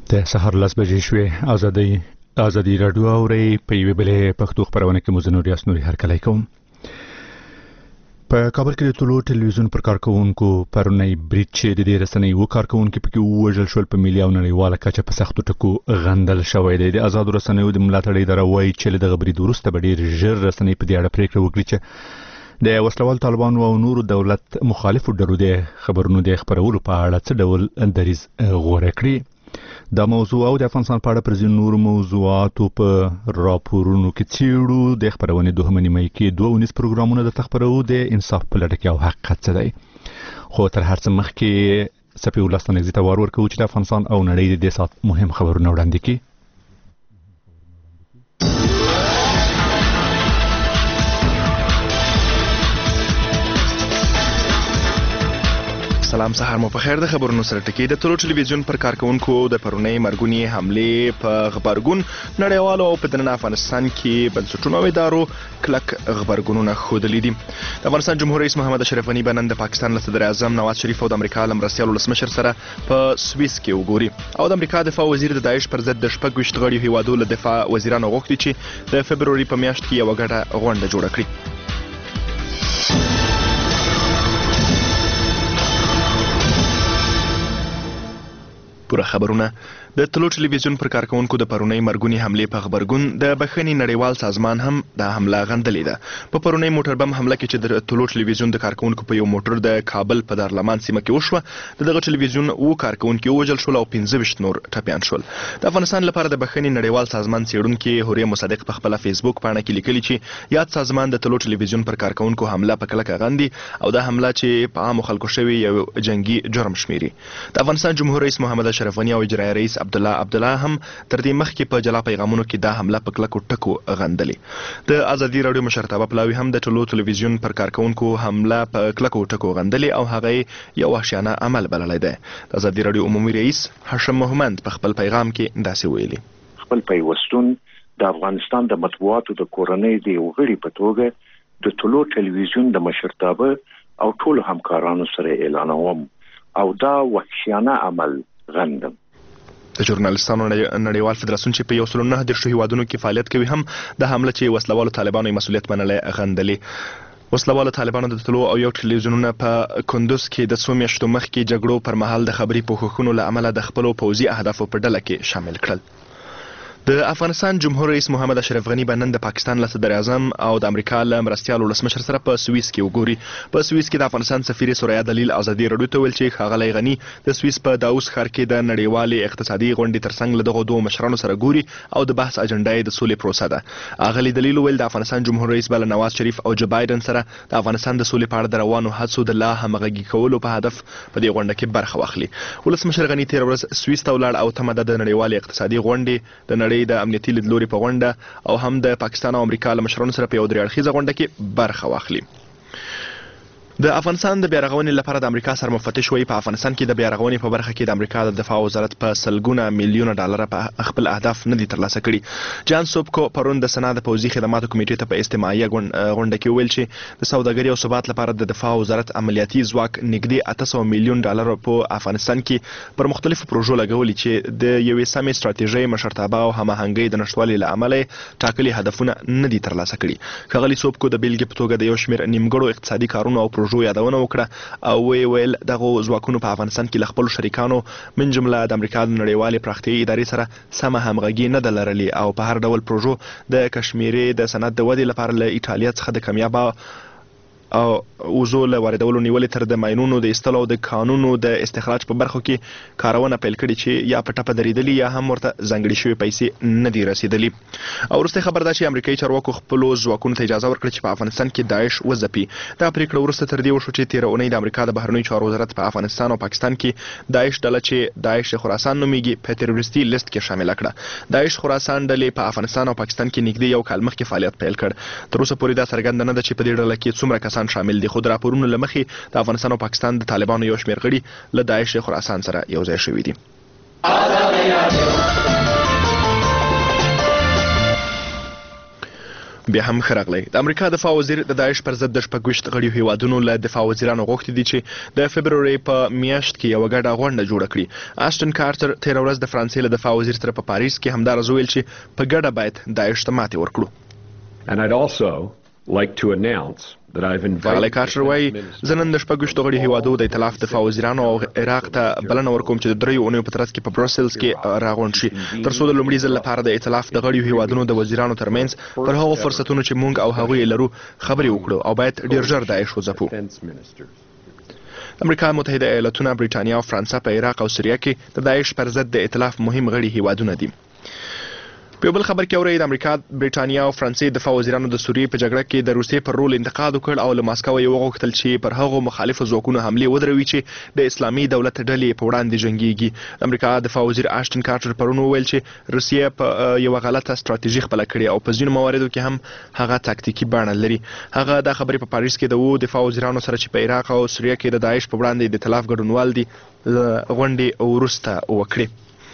د سهار 10 بجې شوې. ازادي راډیو اوري په یوه بلې پښتو خبرونه کې مزنور یاسنوري هرکلی کوم. په کابل کې د طلوع ټلویزیون پر کارکونکو پرونی بریټ چې د دې رسنۍ و کارکونکو پکې وژل شول په ملي او نړیواله کچه په سختو ټکو غندل شوی دی. د آزاد رسنیو د ملاتړ اداره وايي چې د غبري وروسته به ډېر ژر رسنۍ په دې اړه پریکړه وکړي چې د وسلوال طالبانو او نورو دولت مخالفو ډلو د خبرونو د خبرولو په اړه څه ډول دریځ غوره کړي. دا موضوع او د افغانستان په اړه پر ځینو نورو موضوعاتو په راپورونو کې څېړو. د خبرونې دوهمه نیمه کې 2 پروګرامونه د خبرو د انصاف په لټه کې او حقیقت څه دی. خو تر هر څه مخکې سپي ولستان ایزي ته ورکوي چې د افغانستان او نړۍ د دې سات مهم خبرونه وړاندې کړي. سلام، سهار مو په خیر. د خبرونو سره ټکی. د طلوع ټلویزیون پر کارکونکو د پرونی مرګونی حمله په خبرګون نړیوالو او په دننه افغانستان کې بنسټونو او ادارو کلک خبرګونونه ښودلي دي. د افغانستان جمهور رئیس محمد اشرف غني بنن د پاکستان له صدر اعظم نواز شریف او د امریکا له مرستیال ولسمشر سره په سویس کې وګوري. او د امریکا دفاع وزیر د داعش پر ضد د 26 غړي هیوادو له دفاع وزیرانو غوښتي چې د فبرवरी په میاشت کې یو غټه غونډه جوړه کړي. پوره خبرونه. د طلوع ټلویزیون پر کارکونکو د پرونی مرګونی حمله په خبرګون د بخښنې نړیوال سازمان هم د حمله غندلې ده. په پرونی موټر بم حمله کې چې د طلوع ټلویزیون د کارکونکو په یو موټر د کابل په دارالمان سیمه کې وشوه، دغه ټلویزیون کارکونکو وژل شول او 15 نور ټپیان شول. د افغانستان لپاره د بخښنې نړیوال سازمان څېړونکي هوريه مصدق په خپل فیسبوک پاڼه کې لیکلي چې یاد سازمان د طلوع ټلویزیون پر کارکونکو حمله په کلکه غندي او د حمله چې په عامو خلکو شوی یو جنگي جرم شمیري. د افغانستان جمهور رئیس محمد اشرف غني او اجرایي رئیس عبدالله هم تر دې مخکې په جلا پیغامونو کې دا حمله په کلکو ټکو غندلې. د ازادي راډیو مشرتابه پلاوي هم د طلوع ټلویزیون پر کارکونکو حمله په کلکو ټکو غندلې او هغه یو وحشیانه عمل بللی دی. د ازادي راډیو عمومي رئیس هاشم محمد په خپل پیغام کې داسې ویلي: خپل پیوستون د افغانستان د مطبوعاتو د کورنۍ د یو غړي په توګه د طلوع ټلویزیون د مشرتابه او ټولو همکارانو سره اعلانوم او دا وحشیانه عمل غندم. د ژورنالستانو نړیوال فدراسیون چې په 109 هیوادونو کې فعالیت کوي هم د حمله چې وسلوالو طالبانو مسؤلیت منلی غندلې. وسلوالو طالبانو د طلوع او یو ټلویزیونونه په کندوز کې د 2 میاشتو مخکې جګړو پر مهال د خبري پوښښونو له امله د خپلو پوځي اهدافو په ډله کې شامل کړل. د افغانستان جمهور رئیس محمد اشرف غني بنن د پاکستان له صدر اعظم او د امریکا له مرستیال ولسمشر سره په سویس کې وګوري. په سویس کې د افغانستان سفیر سوریا دلیل ازادي راډیو ته ویل چې ښاغلی غني د سویس په داوس ښار کې د نړیوالې اقتصادي غونډې ترڅنګ له دغو 2 مشرانو سره ګوري او د بحث اجنډا یې د سولې پروسه ده. اغلی دلیل ویل د افغانستان جمهور رئیس بل نواز شریف او جو بایدن سره د افغانستان د سولې په اړه د روانو هڅو د لا همغږي کولو په هدف په دې غونډه کې برخه واخلي. ولسمشر غني تیر ورځ سویس ته ولاړ او تمه ده د نړیوالې اقتصادي غونډې د نړۍ د امنیتي لیدلوري په غونډه او هم د پاکستان او امریکا له مشرانو سره په یو 3 اړخیزه غونډه کې برخه واخلي. د افغانستان د بیارغونې لپاره د امریکا سرمفتش وایي په افغانستان کې د بیارغونې په برخه کې د امریکا د دفاع وزارت په سلګونه میلیونه ډالر په خپل اهداف نه دي ترلاسه کړي. جان سوبکو پرون د سنا د پوځي خدماتو کمیټې ته په استماعي غونډه کې ویل چې د سوداګرۍ او ثبات لپاره د دفاع وزارت عملیاتي ځواک نږدې 800 میلیون ډالر په افغانستان کې پر مختلفو پروژو لګولي چې د یوې سمې ستراتیژۍ مشرتابه او هماهنګۍ د نشټوالي له امله ټاکلي هدفونه نه دي ترلاسه کړي. ښاغلي سوبکو د بیلګې په توګه د یو شمېر نیمګړو اقتصادي کارونو او پروژو یادونه وکړه او ویل دغه ځواکونو په افغانستان کې له خپلو شریکانو من جمله د امریکا د نړیوالې پراختیایي ادارې سره سمه همغږي نه ده لرلې او په هر ډول پروژو د کشمیرې د صنعت د ودې لپاره له ایټالیا څخه د کمیابه او اوزو له واردولو نیولې تر د ماینونو د ایستلو او د کانونو د استخراج په برخو کې کارونه پیل کړي چې یا په ټپه درېدلي یا هم ورته ځانګړې شوې پیسې نه دي رسېدلي. او وروستی خبر دا چې امریکایي چارواکو خپلو ځواکونو ته اجازه ورکړه چې په افغانستان کې داعش وځپي. دا پرېکړه وروسته تر دې وشو چې تېره اونۍ د امریکا د بهرنیو چارو وزارت په افغانستان او پاکستان کې داعش ډله چې داعش خراسان نومیږي په تروریستي لیست کې شامله کړه. داعش خراسان ډلې په افغانستان او پاکستان کې نږدې یو کال مخکې فعالیت پیل کړ. تر اوسه پورې دا څرګنده نه ده چې په دې ډله کې څومره کسان شامل دي، خو د راپورونو له مخې د افغانستان او پاکستان د طالبانو یو شمېر غړي له داعش خراسان سره یو ځای شوي دي. بیا هم خرغلی د امریکا دفاع وزیر د داعش پر ضد د شپږ غړیو هیوادونو له دفاع وزیرانو غوښتي دي چې د فبروري په میاشت کې یو غټه غونډه جوړه کړي. آسټن کارټر تیر ورځ د فرانسې له دفاع وزیر سره په پاریس کې همدارس ویل چې په ګډه باید داعش ته ماتې ورکړو. And I'd also like to announce that I've ښاغلی کارټر وایي زه نن د شپږ غړي هیوادو د ائتلاف دفاع وزیرانو او عراق ته بلنه ورکوم چې د 3 اونیو په ترڅ کې په بروسلز کې راغونډ شي تر څو د لومړي ځل لپاره د ائتلاف د غړیو هیوادونو د وزیرانو ترمنځ پر هغو فرصتونو چې موږ او هغوی لرو خبرې وکړو او باید ډیر ژر داعش وځپو. امریکا متحده ایالاتونه، بریټانیا او فرانسه په عراق او سوریه کې د داعش پر ضد د ائتلاف مهم غړي هیوادونه دي. په بل خبر کې اورئ د امریکا، بریټانیا او فرانسې دفاع وزیرانو د سوریې په جګړه کې د روسیې پر رول انتقاد وکړ او له ماسکو یې وغوښتل چې پر هغو مخالفو ځواکونو حملې ودروي چې د اسلامي دولت ډلې په وړاندې جنګيږي. د امریکا دفاع وزیر آشټن کارټر پرون وویل چې روسیې په یو غلطه ستراتیژي خپله کړې او په ځینو مواردو کې هم هغه تاکتیکي بڼه لري. هغه دا خبرې په پاریس کې د دفاع وزیرانو سره چې په عراق او سوریه کې د داعش په وړاندې د ائتلاف ګډونوال دي غونډې وروسته وکړې.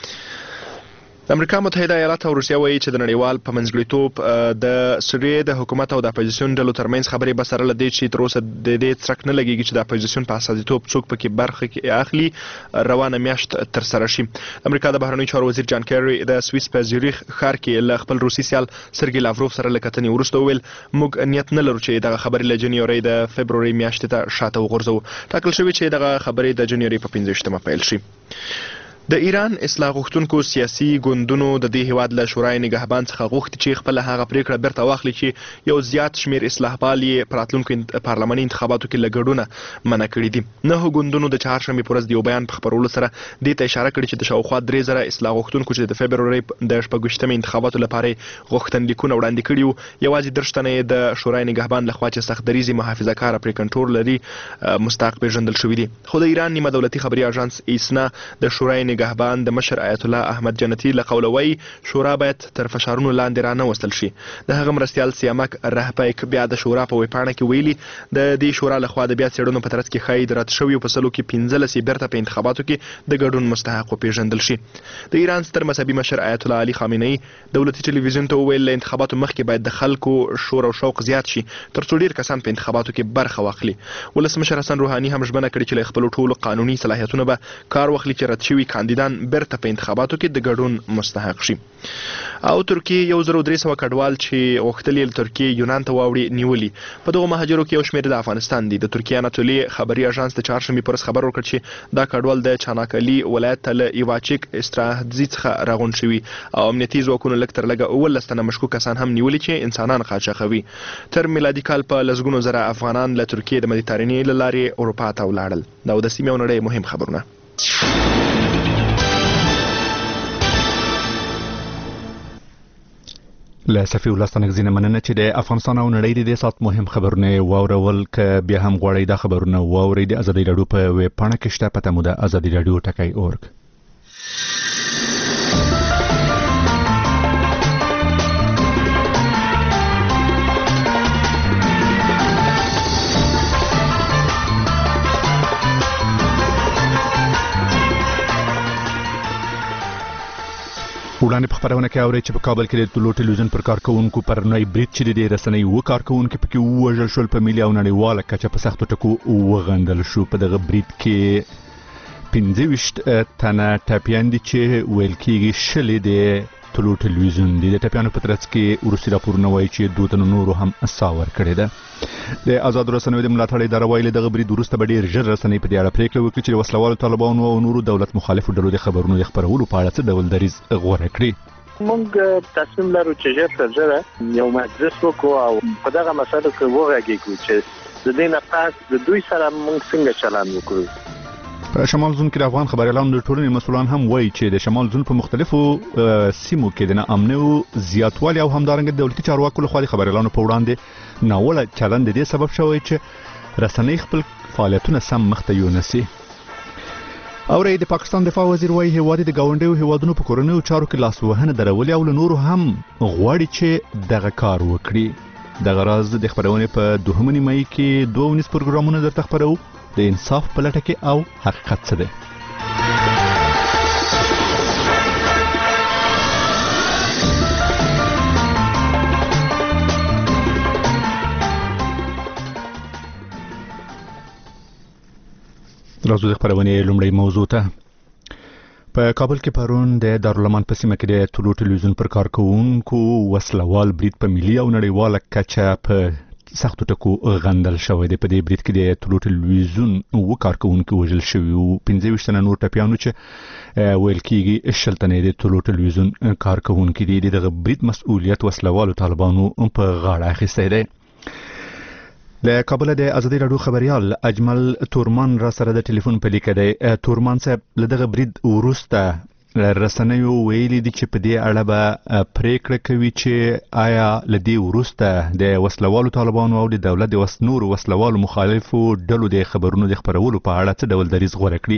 د امریکا متحده ایالات او روسیه وایي چې د نړیوال په منځګړیتوب د سوریې د حکومت او د اپوزیسیون ډلو ترمنځ خبرې به سره له دې چې تر اوسه د دې څرک نه لګېږي چې د اپوزیسیون په استازیتوب څوک پکې برخه اخلي روانه میاشت ترسره شي. د امریکا د بهرنیو چارو وزیر جان کیری د سویس په زیریخ ښار کې له خپل روسي سیال سرګي لاوروف سره له کتنې وروسته وویل موږ نیت نه لرو چې دغه خبرې له جنوري د فبروري میاشتې ته شاته وغورځوو. ټاکل شوي چې دغه خبرې د جنوري په 15مه پیل شي. د ایران اصلاح غوښتونکو سیاسي ګوندونو د دې هیواد له شورای نگهبان څخه غوښتي چې خپل هغه پریکړه بیرته واخلي چې یو زیات شمیر اصلاح پال یې په راتلونکو پارلماني انتخاباتو کې له ګډونه منع کړي دي. 9 ګوندونو د چهارشنبې په ورځ د یو بیان په خپرولو سره دې ته اشاره کړې چې د شاوخوا 3000 اصلاح غوښتونکو چې د فبروري د 14مې انتخاباتو لپاره غوښتنلیکونه وړاندې کړي وو یوازې 10 تنه د شورای نگهبان لخوا چې سخت دریزي محافظه کار پرې کنټرول لري مستحق پیژندل شوی دي. خو د ایران نیمه دولتي خبري اژانس ایسنا د شورای نگهبان د مشر آیت الله احمد جنتی له قوله وایي شورا باید تر فشارونو لاندې را نه وستل شي. د هغه مرستیال سیامک رهپیک بیا د شورا په ویبپاڼه کې ویلي د دې شورا لخوا د بیا څېړنو په ترڅ کې ښایي د رد شویو په سلو کې 15 بیرته په انتخاباتو کې د ګډون مستحق وپېژندل شي. د ایران ستر مذهبي مشر آیت الله علي خامنه‌ای دولتي ټلویزیون ته وویل له انتخاباتو مخکې باید د خلکو شور او شوق زیات شي تر څو ډیر کسان په انتخاباتو کې برخه واخلي. ولسمشر حسن روحاني هم ژمنه کړې چې له خپل ټولو قانوني صلاحیتونو به کار واخلي چې رد شوي کاندیدان بیرته په انتخاباتو کې د ګډون مستحق شي. او ترکیه 1300 کډوال چې غوښتل یې ترکیه یونان ته واوړي نیولي. په دغه مهاجرو کې یو شمېر د افغانستان دي. د ترکیه اناتولي خبري اژانس د چهارشنبې پر ورځ خبر ورکړ چې دا کډوال د چاناکلي ولایت له ایواچیک استراحتزي څخه راغونډ شوي او امنیتي ځواکونو لږ تر لږه 19 تنه مشکوک کسان هم نیولي چې انسانان قاچاقوي. تر میلادي کال په لسګونو زره افغانان له ترکیه د مدیترانې له لارې اروپا ته ولاړل. دا د سیمې او نړۍ مهم خبرونه. له صفي ولستانک زینه مننه چې د افغانستان او نړۍ د سات مهم خبرونه واورول ک بیا هم غواړئ دا خبرونه واورئ د ازادي رادیو په ویب پاڼه کې شته پته مو د ازادي رادیو ټکی اورګ. وړاندې په خبرونه کې اورئ چې په کابل کې د طلوع ټلویزیون پر کارکوونکو پرنوی برید چې د رسنۍ کارکوونکو پکې ووژل شول په ملي او نړیواله کچه په سختو ټکو وغندل شو. په دغه برید کې 15 تنه ټپیان دي چې ویل کېږي شلې د طلوع ټلویزیون دي. د ټپیانو په ترڅ کې وروستي راپورونه وایي چې 2 تنو نورو هم ساه ورکړې ده. د آزادو رسنیو د ملاتړ اداره ویلي دغه برید وروسته به ډېر ژر رسنۍ په دې اړه پرېکړه وکړي چې د وسلوالو طالبانو او نورو دولت مخالفو ډلو د خبرونو د خپرولو په اړه څه ډول دریځ غوره کړي. موږ تصمیم لرو چې ژر تر ژره یو مجلس وکړو او په دغه مسایلو کې وغږیږو چې د دې نه پس د دوی سره موږ څنګه چلند وکړو. په شمال زون کې د افغان خبريالانو د ټولنې مسؤلان هم وایي چې د شمال زون په مختلفو سیمو کې د ناامنۍ زیاتوالی او همدارنګه دولتي چارواکو لخوا د خبريالانو په وړاندې ناوړه چلند د دې سبب شوی چې رسنۍ خپل فعالیتونه سم مخته یونسي. او د پاکستان دفاع وزیر وایي هیواد د گاونډیو هیوادونو په کورنیو چارو کې لاسوهنه درولې او له نورو هم غواړي چې دغه کار وکړي. دغه راز د خبرونې په 2 مې کې 2 پروګرامونه درته خبرو د انصاف په لټه کې او حقیقت څه دی. راځو د خبرونې لومړی موضوع ته. په کابل کې پرون د دارالمان په سیمه کې د طلوع ټلویزیون پر کارکونکو وسلوال برید په ملي او نړیواله کچه په سختو ټکو غندل شوی دی. په دې برید کې د طلوع ټلویزیون و کارکونکو وژل شوي او 25 تنه نور ټپیانو چې ویل کېږي 60 تنه د طلوع ټلویزیون کارکونکو دي. دغه برید مسؤلیت وسلوالو طالبانو په غاړه اخیستی دی. له کابل د ازادي راډیو خبريال اجمل تورمان را سره د ټلیفون په لیکه دی. تورمان صاحب له دغه برید وروسته رسنیو ویلي دي چې په دې اړه به پریکړه کوي چې آیا له دې وروسته د وسلوالو طالبانو او د دولت د نورو وسلوالو مخالفو ډلو د خبرونو د خپرولو په اړه څه ډول دریځ غوره کړي.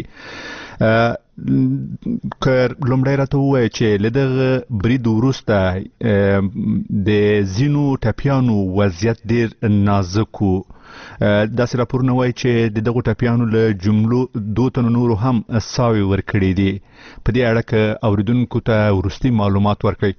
که لومړی راته ووایي چې له دغه برید وروسته د ځینو ټپیانو وضعیت ډېر نازک و. داسې راپورونه وایي چې د دغو ټپیانو له جملو 2 تنو نورو هم ساوي ورکړي دي. په دې اړه که اوریدونکو ته وروستي معلومات ورکړي.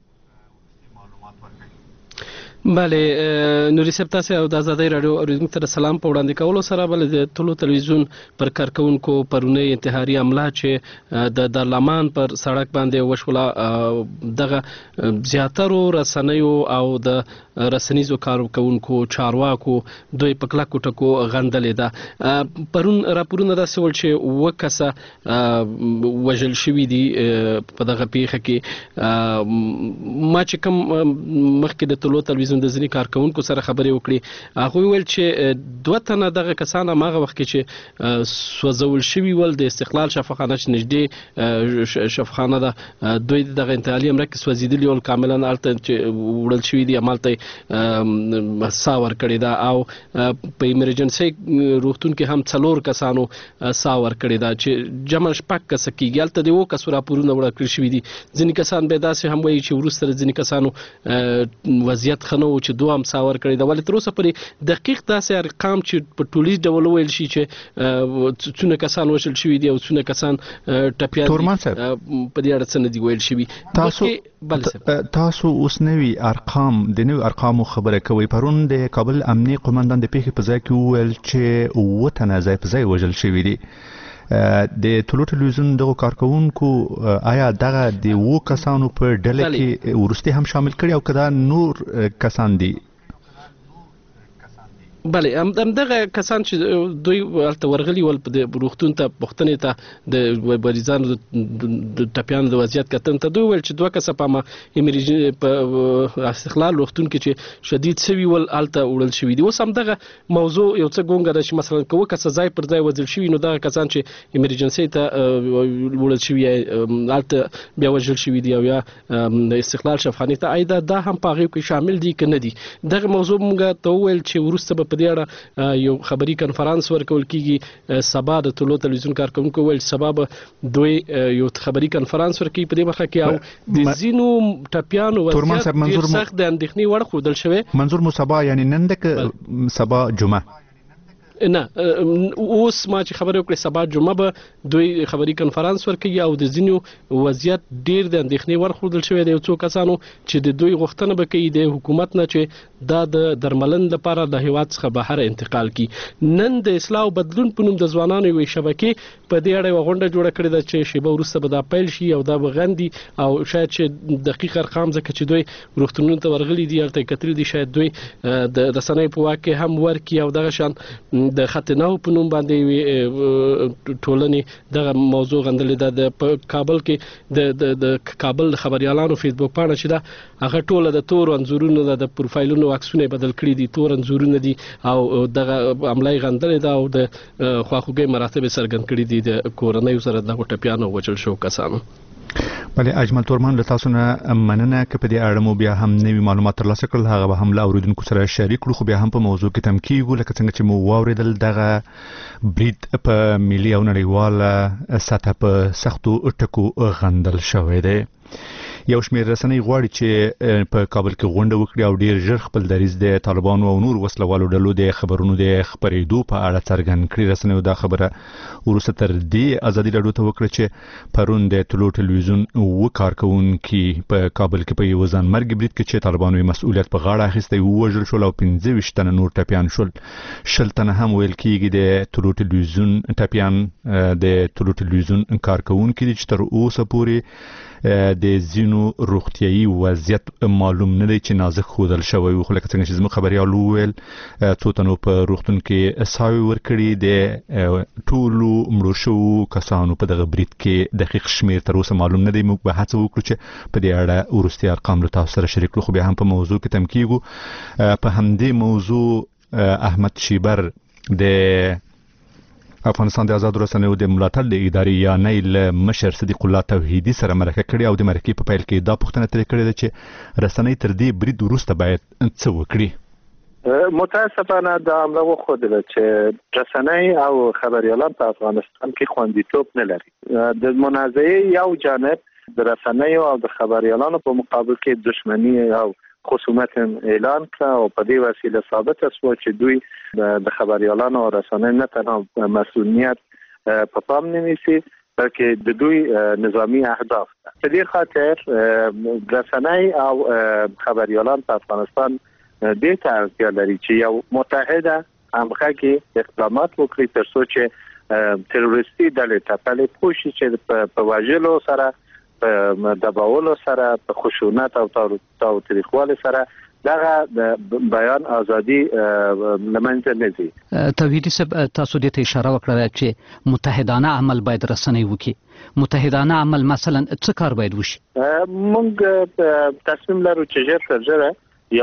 بله نوري صاحب تاسو او د ازادي رادیو اوریدونکو ته سلام په وړاندې کولو سره بل د طلوع ټلویزیون پر کارکونکو پرونی انتحاري حمله چې د دارالمان پر سړک باندې وشوله دغه زیاترو رسنیو او د رسنیزو کارکونکو چارواکو دوی په کلکو ټکو غندلې ده. پرون راپورونه داسې ول چې وکسه وژل شوي دي په دغه پیښه کې. ما چې کوم مخکې د طلوع ټلویزیون د ځینې کارکونکو سره خبرې وکړې هغوی ویل چې 2 تنه دغه کسان هماغه وخت کې چې سوځول شوي ول د استقلال شفاخانه چې نږدې شفاخانه ده دوی دغه انتحاري حمله کې سوځېدلي ول کاملا هلته چې وړل شوي دي همالته سا ورکړې ده او په ایمرجنسي روغتون کې هم 4 کسانو سا ورکړې ده چې جمع 6 کس کېږي. هلته د 2 کسو راپورونه ورکړل شوي دي. ځینې کسان به داسې هم وایي چې وروسته ځینې کسانو وضعیت خنو چې 2 هم سا ورکړې ده. ولې تر اوسه پورې دقیق داسې ارقام چې په ټولیز ډول ویل شي چې څونه کسان وژل شوي دي او څونه کسان ټپیان دي په دې اړه څه نه دي ویل شوي. تاسو اوس نوي ارقام د نوي ارقامو خبره کوي. پرون د کابل امنیه قومندان د پیښې په ځای کې وویل چې 9 تنه ځای په ځای وژل شوي دي. د طلوع ټلویزیون دغه کارکونکو آیا دغه د 2 کسانو په ډله کې ورسته هم شامل کړي او کدا نور کسان دي؟ بله همدغه کسان چې دوی هلته ورغلي ول په روغتون ته پوښتنې ته د مریضانو د ټپیانو د وضعیت کتنې ته دوی ویل چې 2 کسه په استقلال روغتون کې چې شدید شوي ول هلته وړل شوي دي. اوس همدغه موضوع یو څه ګونګه ده چې مثلا که 2 کسه ځای پر ځای وژل شوي نو دغه کسان چې ایمرجنسي ته وړل شوي هلته بیا وژل شوي دي او یا د استقلال شفاخانې ته آیا دا هم په هغې کې شامل دي که نه دي. دغه موضوع موږ ته وویل چې وروسته په دې اړه یو خبري کنفرانس ورکول کیږي. سبا د طلوع ټلویزیون کارکونکو ویل سبا به دوی یو خبري کنفرانس ورکوي په دې برخه کې او د ځینو ټپیانو وضعیت ډېر سخت د اندېښنې وړ ښودل شوی. منظور مو سبا یعنی نن د سبا جمعه نه اوس ما چې خبرې وکړې سبا جمعه به دوی خبري کنفرانس ورکوي او د ځینو وضعیت ډېر د اندېښنې وړ ښودل شوی دی. یو څو کسانو چې د دوی غوښتنه به کوي د حکومت نه چې دا د درملنې لپاره د هیواد څخه بهر انتقال کړي. نن د اصلاح او بدلون په نوم د ځوانانو یوې شبکې په دې اړه یوه غونډه جوړه کړې ده چې شیبه وروسته به دا پیل شي او دا به غندي او شاید چې دقیق ارقام ځکه چې دوی روغتونونو ته ورغلي دي هلته یې کتلي دي شاید دوی د رسنیو په واک کې هم ورکړي او دغه شان د ختناو په نوم باندې ټولنې دغه موضوع غندلې ده. په کابل کې د کابل خبريالانو فیسبوک پاڼه چې ده هغه ټوله د تور انځورونو د پروفایلونو عکسونه بدل کړي دي. تور انځورونه دي او دغه عملای غندلې ده او د خواخوږي مراتب څرګند کړي دي د کورنۍ سره د ټپیانو وژل شو کسانو. بله اجمل تورمان له تاسو نه مننه که په دې اړه مو بیا هم نوي معلومات ترلاسه کړل هغه به هم له اوریدونکو سره شریک کړو. خو بیا هم په موضوع کې تم کیږو لکه څنګه چې مو واوریدل دغه برید په ملي او نړیواله سطح په سختو ټکو غندل شوی دی. یو شمېر رسنۍ غواړي چې په کابل کې غونډه وکړي او ډیر ژر خپل دریځ د طالبانو او نور وسلوالو ډلو د خبرونو د خبرېدو په اړه څرګند کړي. رسنیو دا خبره وروسته تر دې ازادي راډیو ته وکړه چې پرون د طلوع ټلویزیون کارکونکي په کابل کې په یو ځانمرګي برید کې چې طالبانو مسؤلیت په غاړه اخیستی ووژل شول او 25 تنه نور ټپیان شول. 10 تنه هم ویل کېږي د طلوع ټلویزیون ټپیان د طلوع ټلویزیون کارکونکي دي چې تر اوسه پورې د زینو روغتيایي وضعیت معلوم نه دی چې نازک خودل شوی و. خو لکه څنګه چې زموږ خبريال وویل څو تنو په روغتون کې ساوي ورکړي د ټولو مړو شو کسانو په دغه برید کې دقیق شمیر تر اوسه معلوم نه دی. موږ به هڅه وکړو چې په دې اړه ورستي ارقام له تاسو سره شریک کړو. خو بیا هم په موضوع کې تم کیږو. په همدې موضوع احمد شیبر د افغانستان د آزاد رسنیو د ملاتړ د ادارې یا نیل مشر صدیق الله توحیدی سره مرکه کړې او د مرکې په پیل کې دا پوښتنه ترې کړې ده چې رسنۍ تر دې برید وروسته باید څه وکړي. متاسفانه دا امر وخوده چې رسنۍ او خبريالان په افغانستان کې خوندیتوب نه لري. د منازعې یو جانب د رسنۍ او د خبريالانو په مقابل کې دښمنی او خصومت اعلان کړ او په دې وسیله ثابت شو چې دوی د خبريالانو او رسنۍ نه تنها مسؤلیت په پام نه نیسي بلکې د دوی نظامی اهداف. په دې خاطر رسنۍ او خبريالان په افغانستان دې ته اړتیا لري چې یو متحده همغږي اقدامات وکړي ترڅو چې تروریستي ډلې ته په پوښي چې په واجلو سره په دباولو سره په خشونت او تاریخوالي سره دغه د بیان ازادي لمنځه نه ځي. توحیدی صاحب تاسو دې ته اشاره وکړه چې متحدانه عمل باید رسنۍ وکړي. متحدانه عمل مثلا څه کار باید وشي؟ موږ تصمیم لرو چې ژر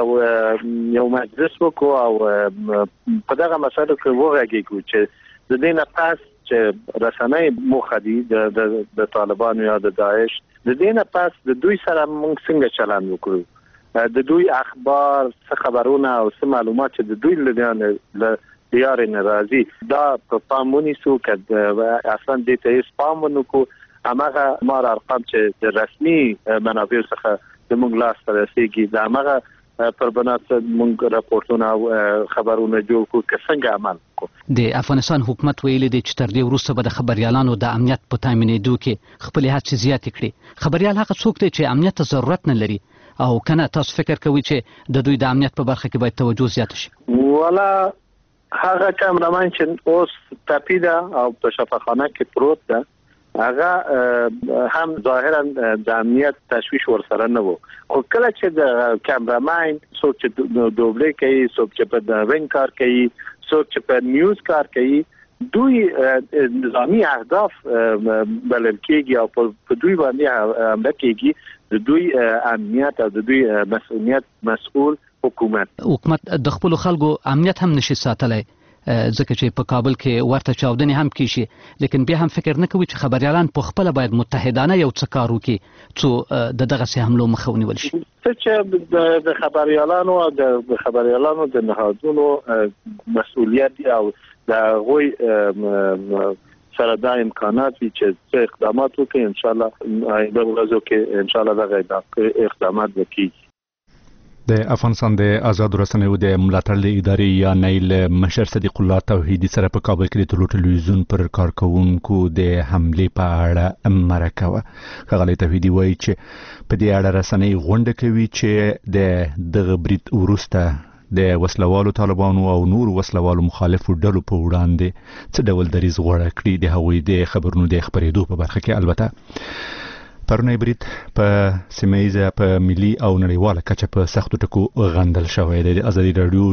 یو مجلس وکړو او په دغه مسایلو کې وغږیږو چې د دې نه پس چې رسنۍ مخدي د طالبانو یا د داعش د دې نه پس د دوی سره موږ څنګه چلند وکړو. د دوی اخبار څه خبرونه او څه معلومات چې د دوی له دیار ناراضي دا په پامونی سو کړه اصلا د ته سپام ونکو هغه مار ارقام چې د رسمي منابع څخه د موږ لاس ته رسیدي دا هغه پر بنات موږ راپورټونه او خبرونه جوړ کړو چې څنګه عمل کو. د افغانستان حکومت ویلي دی چې تر دې وروسته به د خبريالانو د امنیت په تامینېدو کې خپل هڅې زیاتې کړي. خبريال هغه څوک دی چې امنیت ته ضرورت نه لري او کنه تاسو فکر کوئ چې د دوی د امنیت په برخه کې باید توجه زیات شي؟ ولا هغه کامرمان چې اوس تپیدا او په شفاخانه کې پروت ده هغه هم ظاهرا د امنیت تشویش ورسره نه وو. خو کله چې د کامرمان څوک چې دوبله کوي څوک چې په رنګ کار کوي څوک چې په نیوز کار کوي دوی نظامی اهداف بلل کېږي او په دوی باندې حمله کېږي. د دوی امنیت او د دوی مسؤل حکومت د خپل خلکو امنیت هم نشي ساتلای ځکه چې په کابل کې ورته چاودنې هم کیږي لیکن بیا هم فکر نه کوي چې خبريالان په خپل باید متحدانه یو څه کار وکړي چې دغه سه حملو مخه ونیول شي. چې د خبريالانو او د خبريالانو د نهادونو مسؤلیت او د غوي سره دا امکانات چې اقدامات وکړي ان شاء الله د ورځو کې ان شاء الله دغه اقدامات وکړي. د افغانستان د آزاد رسنیو د ملاتړ ادارې یا نیل مشر صدیق الله توحیدی سره په کابل کې د طلوع ټلویزیون پر کارکونکو د حمله په اړه مرکه وه. ښاغلی توحیدی وایي چې په دې اړه رسنۍ غونډه کوي چې دغه برید وروسته د وسلوالو طالبانو او نور وسلوالو مخالفو ډلو په وړاندې څه ډول دریځ غوره کړي د هغوی د خبرونو د خپرېدو په برخه کې. البته پرونی برید په سیمه‌ایزه په ملي او نړیواله کچه په سختو ټکو غندل شوی دی. د ازادي راډیو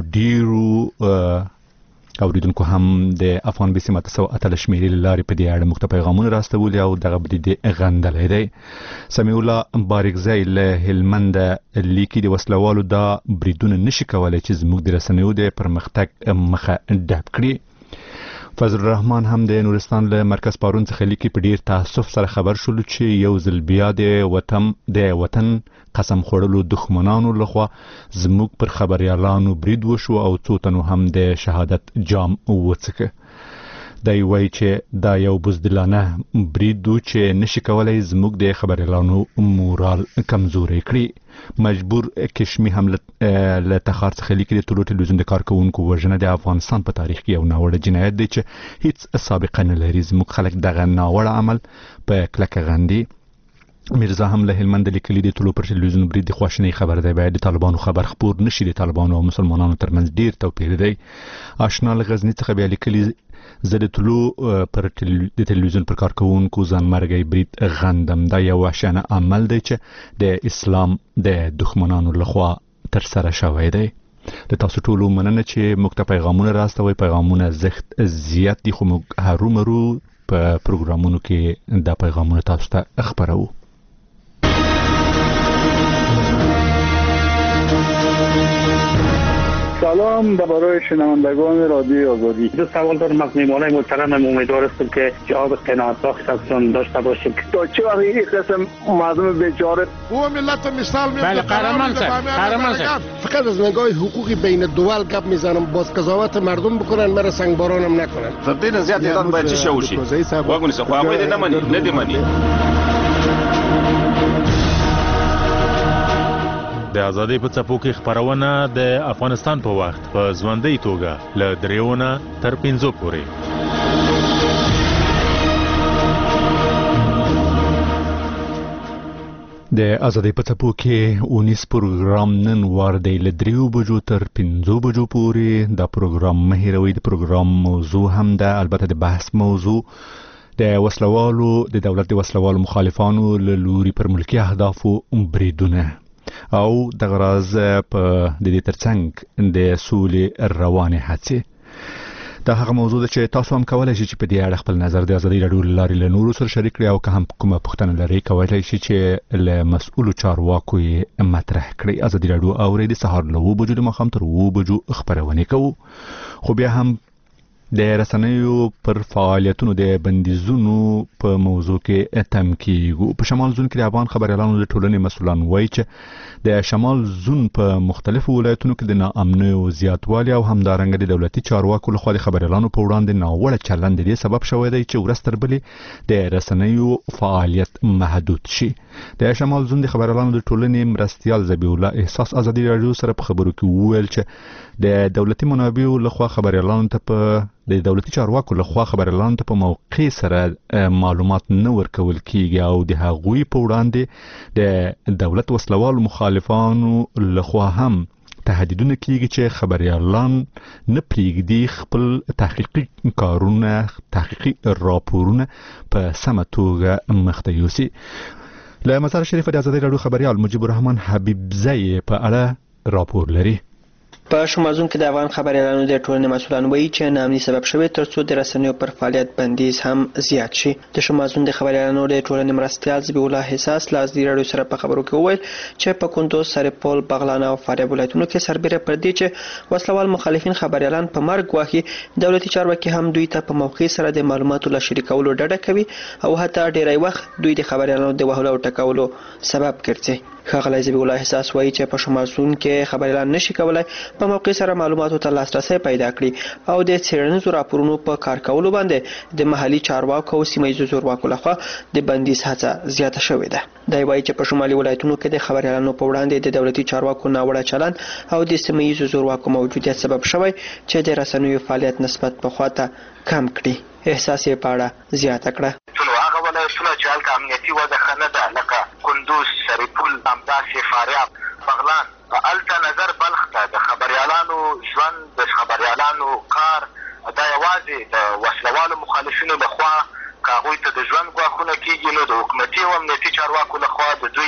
ډیرو اوریدونکو هم د افغان بي سي ماته 108 شمیرې لارې په دې اړه مختلف پیغامونه راستولي او دغه برید غندلی دی. سمیع الله بارکزی له هلمند لیکي د وسلوالو دا بریدونه نشي کولای چې زموږ د رسنیو د پرمختګ مخه ډب کړي. فضل الرحمن هم د نورستان له مرکز پارون څخه لیکي په ډیر تاسف سره خبر شول چې یو ځل بیا د وطن قسم خوړلو دښمنانو لخوا زموږ پر خبريالانو برید وشو او څو تنو هم د شهادت جام وڅکه. دی وایي چې دا یو بزدلانه برید و چې نشي کولای زموږ د خبریالانو مورال کمزوری کړي. مجبور کشمي هم له تخار څخه لیکي د ټولو ټلویزیون د کارکوونکو وژنه د افغانستان په تاریخ کې یو ناوړه جنایت دی چې هیڅ سابقه نه لري. زموږ خلک دغه ناوړه عمل په کلکه غندي. میرزا هم له هلمند لیکلي د ټولو پر ټلویزیون برید د خواشینۍ خبر دی. باید د طالبانو خبر خپور نشي. د طالبانو او مسلمانانو ترمنځ ډیر توپیر دی. آشنا له غزني څخه بیا لیکلي زه د ټولو پر د ټلویزیون پر کارکوونکو ځانمرګی برید غندم. دا یو وحشیانه عمل دی چې د اسلام د دښمنانو لخوا ترسره شوی دی. د تاسو ټولو مننه چې موږ ته پیغامونه راستوي. پیغامونه زیات دي خو موږ هرومرو په پروګرامونو کې دا پیغامونه تاسو ته خپروو. سلام برای شنوندگان رادیو آزادی. دو سوال دارم از میهمانان محترم. امیدوار هستم که جواب قناعت بخش ازشون داشته باشیم. تا چه وقت این قسم مردم بیچاره و ملت مثال میاد. بله قهرمان صاحب فقط از نگاه حقوقی بین الدول گپ میزنم. باز قضاوت مردم بکنن مرا سنگبارانم نکنن. تبدیل زیاد ایران باید چی شوشی؟ واگونی سه خو باید ندیمانی. د ازادۍ په څپو کې خبرونه د افغانستان په وخت په ژوندۍ توګه له 3 تر 5 پورې. د ازادۍ په څپو کې 19 پروګرام نن وار دی له 3 بجو تر 5 بجو پورې. دا پروګرام مه هیروئ. د پروګرام موضوع هم ده، البته د بحث موضوع د وسلوالو د دولت د وسلوالو مخالفانو له لوري پر ملکي اهدافو بریدونه او د غراز په د دې ترڅنګ د سولې روانې هڅې. دا هغه موضوع ده چې تاسو هم کولای شئ چې په دې اړه خپل نظر د ازادۍ راډیو لارې له نورو سره شریک کړئ او که هم کومه پوښتنه لرئ کولای شئ چې له مسؤلو چارواکو یې مطرح کړئ. ازادۍ راډیو اورئ د سهار له 9 بجو د ماښام تر 9 بجو خبرونه کوو. خو بیا هم د رسنیو پر فعالیتونو د بندیزونو په موضوع کې تم کیږو. په شمال زون کې د افغان خبريالانو د ټولنې مسؤلان وایي چې د شمال زون په مختلفو ولایتونو کې د ناامنۍ او زیاتوالي او همدارنګه د دولتي چارواکو لخوا د خبريالانو په وړاندې ناوړه چلند د سبب شوی دی چې ورستر بلې د رسنیو فعالیت محدود شي. د شمال زون د خبريالانو د ټولنې مرستيال ذبیح الله احساس ازادي راډیو سره په خبرو کې وویل چې د دولتي منابعو لخوا خبريالانو ته په د دولتي چارواکو لخوا خبريالانو ته په موقع سره معلومات نه ورکول کیږي او د هغوی په وړاندې د دولت وسلوال مخالفانو لخوا هم تهدیدونه کیږي چې خبريالان نه پریږدي خپل تحقیقي کارونه تحقیقي راپورونه په سمه توګه مخته یوسي. له مزار شریف د ازادي راډیو خبريال مجيب الرحمن حبیبزی په اړه راپور لري. په شمالزون کې د افغان خبريالانو د ټولنې مسؤلان وایي چې ناامني سبب شوی ترڅو د رسنیو پر فعالیت بندیز هم زیات شي. د شمالزون د خبريالانو د ټولنې مرستيال ذبیح الله احساس له ازادي راډیو سره په خبرو کې وویل چې په کندوز، سرپل، بغلان او فاریاب ولایتونو کې سربېره پر دې چې وسلوال مخالفین خبريالان په مرګ واهي، دولتي چارواکي هم دوی ته په موقع سره د معلوماتو له شریکولو ډډه کوي او حتی ډیری وخت دوی د خبريالانو د وهلو او ټکولو سبب ګرځي. ښاغلی ذبیح الله احساس وایي چې په شمالزون کې خبريالان نشي کولای په موقع سره معلوماتو ته لاسرسی پیدا کړي او د څېړنیزو راپورونو په کار کولو باندې د محلي چارواکو او سیمه ییزو زورواکو لخوا د بندیز هڅه زیاته شوې ده. دی وایي چې په شمالي ولایتونو کې د خبريالانو په وړاندې د دولتي چارواکو ناوړه چلند او د سیمه ییزو زورواکو موجودیت سبب شوی چې د رسنیو فعالیت نسبت پخوا ته کم کړي. احساس یې په اړه زیاته کړه. هغه ولایتونه چې هلته امنیتي وضع ښه نه ده لکه کندوز، سرپل، همداسې فاریاب، بغلان، هلته نظر بلخ ته د خبريالانو ژوند، د خبريالانو کار دا یوازې د وسلوالو مخالفینو لخوا که هغوی ته د ژوند ګواښونه کېږي نو د حکومتي او امنیتي چارواکو لخوا د دوی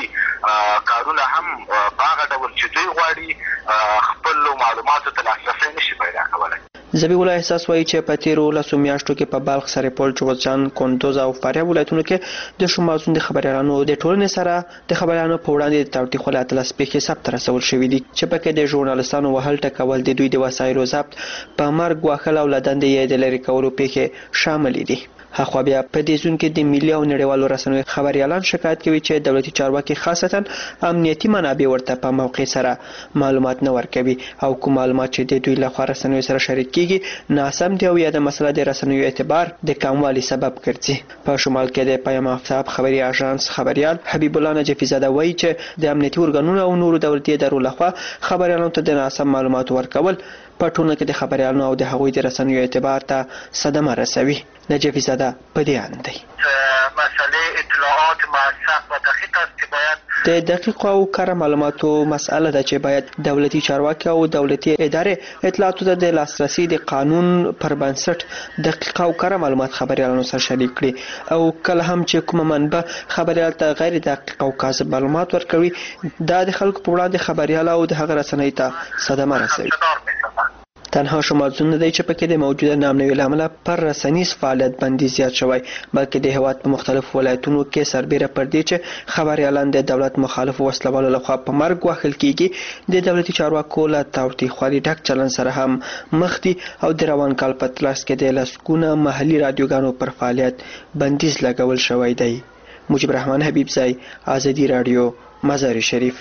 کارونه هم په هغه ډول چې دوی غواړي خپلو معلوماتو ته لاسرسی نشي پیدا کولی. ذبیح الله احساس وایي چې په تیرو 10 میاشتو کې په بلخ، سرپل، جوزجان، کندوز او فاریاب ولایتونو کې د شمالزون د خبريالانو د ټولنې سره د خبريالانو په وړاندې د تاوتریخوالي 13 پیښې ثبت رسول شوي دي چې پکې د ژورنالستانو وهل ټکول، د دوی د وسایلو ضبط، په مرګ وهل او له دندې یې د لرې کولو پیښې شاملې دي. هخوا بیا په دې ځون کې د ملي او نړیوالو رسنیو خبريالان شکایت کوي چې دولتي چارواکي خاصتا امنیتي منابع ورته په موقع سره معلومات نه ورکوي او کوم معلومات چې د دوی لخوا رسنیو سره شریک کیږي ناسم دی او یا د مسله د رسنیو اعتبار د کموالي سبب ګرځي. په شمال کې د پیام آفتاب خبري اژانس خبريال حبیب الله نجفي زاده وایي چې د امنیتي ارګانونو او نورو دولتي ادارو لخوا خبريالانو ته د ناسم معلومات ورکول په ټولنه کې د خبريالانو او د هغوی د رسنیو اعتبار ته صدمه رسوي. نجفي زاده په دې اند دی مسئله اطلاعات موثق و دقیق است که باید د دقیق او کره معلوماتو مسئله ده چې باید دولتي چارواکي او دولتي ادارې اطلاعاتو ته د لاسرسي د قانون پر بنسټ دقیق او کره معلومات خبريالانو سره شریک کړي او کله هم چې کومه منبع خبريال ته غیر دقیق او کاذب معلومات ورکوي دا د خلکو په وړاندې خبريال او د هغه رسنۍ ته صدمه رسوي. تنها شمالزون نه دی چې پکې د موجوده نامنوي لامل پر رسنیز فعالیت بندي زیات شوی بلکې د هیواد په مختلفو ولایتونو کې سربېره پر دې چې خبريالان د دولت مخالف وسلوالو لخوا په مرګ وهل کیږي د دولتي چارواکو له تاوتریخوالي ډک چلن سره هم مخ دي او د روان کال په ترڅ کې د لسګونه محلي رادیوګانو پر فعالیت بندیز لګول شوی دی. مجيب رحمان حبیب زای آزادی رادیو مزار شریف.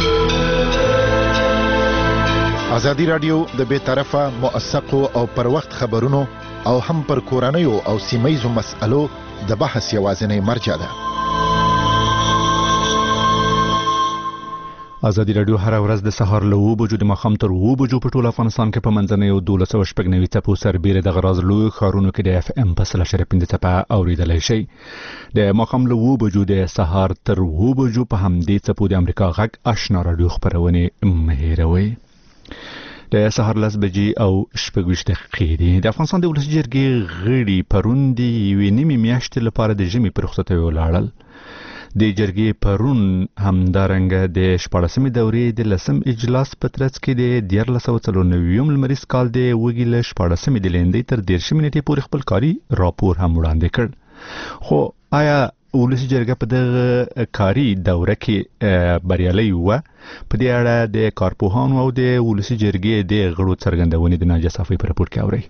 آزادی رادیو د بے طرفه موثقو او پر وخت خبرونو او هم پر کورنیو او سیمایزو مسألو د بحث یوازینی مرجع ده. آزادی رادیو هر ورځ د سهار له 9 بجو د ماښام تر 9 بجو په ټول افغانستان کې په منځنۍ او 1290 څپو سربېره د غراز لوی ښارونو کې د اف ام په 3.5 څپه اوریدلای شي. د ماښام له 9 بجو د سهار تر 9 بجو په همدې څپو د امریکا غږ آشنا رادیو خبرونه مهیروي. د سهار 10 بجې او 6 دقیقې دي. د افغانستان د ولسي جرګې غړي پرون د یوې نیمې میاشتې لپاره د ژمي په رخصتۍ ولاړل. د جرګې پرون همدارنګه د 14مې دورې د 10م اجلاس په ترڅ کې د 1494 لمریز کال د وګي له 14مې د لیندۍ تر 13مې نیټې پورې خپل کاري راپور هم وړاندې کړ. خو آیا ولسي جرګه په دغه کاري دوره کې بریالي و؟ په دې اړه د کارپوهانو او د ولسي جرګې د غړو څرګندونې د ناجیه صافي په راپور کې اورئ.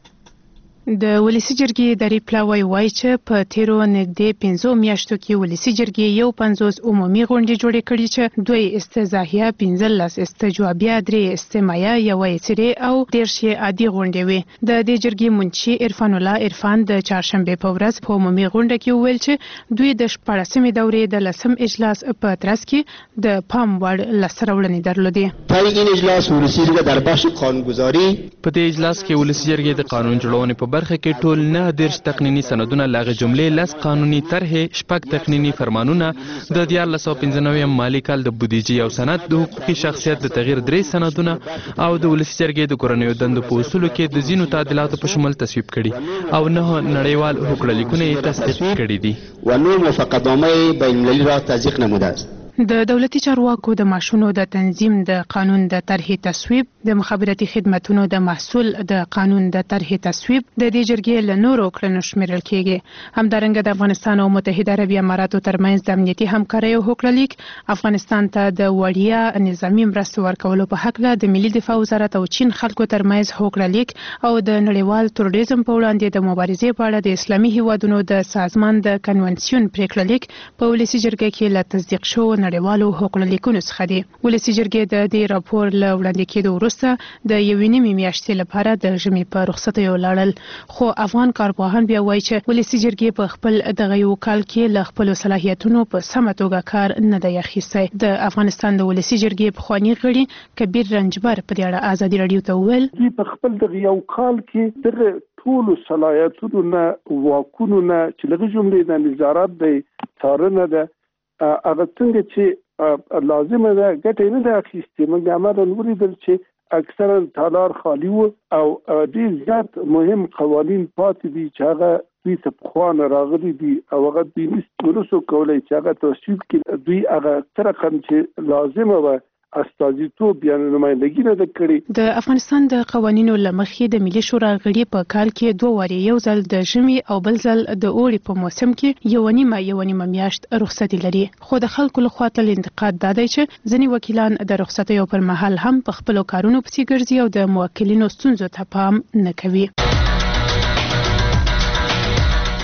د ولسي جرګې اداري پلاوی وایي چې په تیرو نږدې 15 میاشتو کې ولسي جرګې 50 عمومي غونډې جوړې کړې چې 2 استزاحیه 15 استجوابیه 3 استماعیه 1 سری او 13 عادي غونډې وي. د دې جرګې منشي عرفان الله عرفان د چهارشنبه په ورځ په عمومي غونډه کې ویل چې دوی د 14مې دورې د 10م اجلاس په ترڅ کې د پام وړ لاسته درلودې. پای این اجلاس ولسي جرګه در بخش قانونگذاری په دې اجلاس کې ولسي جرګې د قانون جوړونې په برخه کې ټول 9 تقنینی سندونه لغه جملې 10 قانوني طرحې 6 تقنینی فرمانونه د 1495 مالی کال د بودیجې او سند د حقوقي شخصیت د تغییر 3 سندونه او د ولسي جرګې د کورنیو دندو په اصولو کې د زینو تعدیلاتو په شمول تصویب کړي او 9 نړیوال حقوق لیکونه یې تصدیق کړي دي و 9 موافقتنامه بین المللی را تصدیق نموده است. د دولتي چارواکو د معاشونو د تنظیم د قانون د طرحې تصویب د مخابراتي خدماتو د محصول د قانون د طرحې تصویب د دې جرګې له نورو کړنو شمیرل کیږي. همدارنګه د افغانستان او متحده عربي اماراتو ترمنځ د امنیتي همکارۍ او هوکړه لیک افغانستان ته د وړیا نظامی مرستو ورکولو په حق له د ملي دفاع وزارت او چین خلکو ترمنځ هوکړه لیک او د نړیوال تروریزم په وړاندې د مبارزې په اړه د اسلامي هیوادونو د سازمان د کنونسیون پریکړه لیک په ولسي جرګه کې له تصدیق شو نړیوالو حقوق لیکونو څخه دی. ولسي جرګې د دې راپور له وړاندې کېدو وروسته د یوې نیمې میاشتې لپاره د ژمي په رخصتۍ ولاړل. خو افغان کارپوهان بیا وایي چې ولسي جرګې په خپل دغه یو کال کې له خپلو صلاحیتونو په سمه توګه کار نه دی اخیستی. د افغانستان د ولسي جرګې پخواني غړي کبیر رنجبر په دې اړه ازادي راډیو ته وویل دوی په خپل دغه یو کال کې دغه ټولو صلاحیتونو نه واکونو نه چې لږ جملې د نظارت دی څارنه ده هغه څنګه چې لازمه ده ګټه نه ده اخیستې. موږ امر ولیدل چې اکثرا تالار خالی وو او ډېر زیات مهم قوانین پاتې دي چې هغه دوی ته پخوانه راغلي دي او هغه دوی نسو کولی چې هغه تصویب کړي. دوی هغه څه رقم چې لازمه وه استازیتوب یا نمایندګي نه ده کړې. د افغانستان د قوانینو له مخې د ملي شورا غړي په کال کې 2 واري یو ځل د ژمي او بل ځل د اوړي په موسم کې یو نیمه میاشت رخصتي لري. خو د خلکو لخوا تل انتقاد دا دی چې ځینې وکیلان د رخصتیو پر مهال هم په خپلو کارونو پسې ګرځي او د موکلینو ستونزو ته پام نه کوي.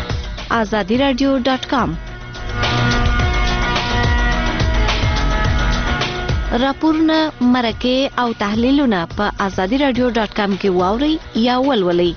azadiradio.com. راپورونه، مرکې او تحلیلونه په azadiradio.com کې واورئ یا ولولئ.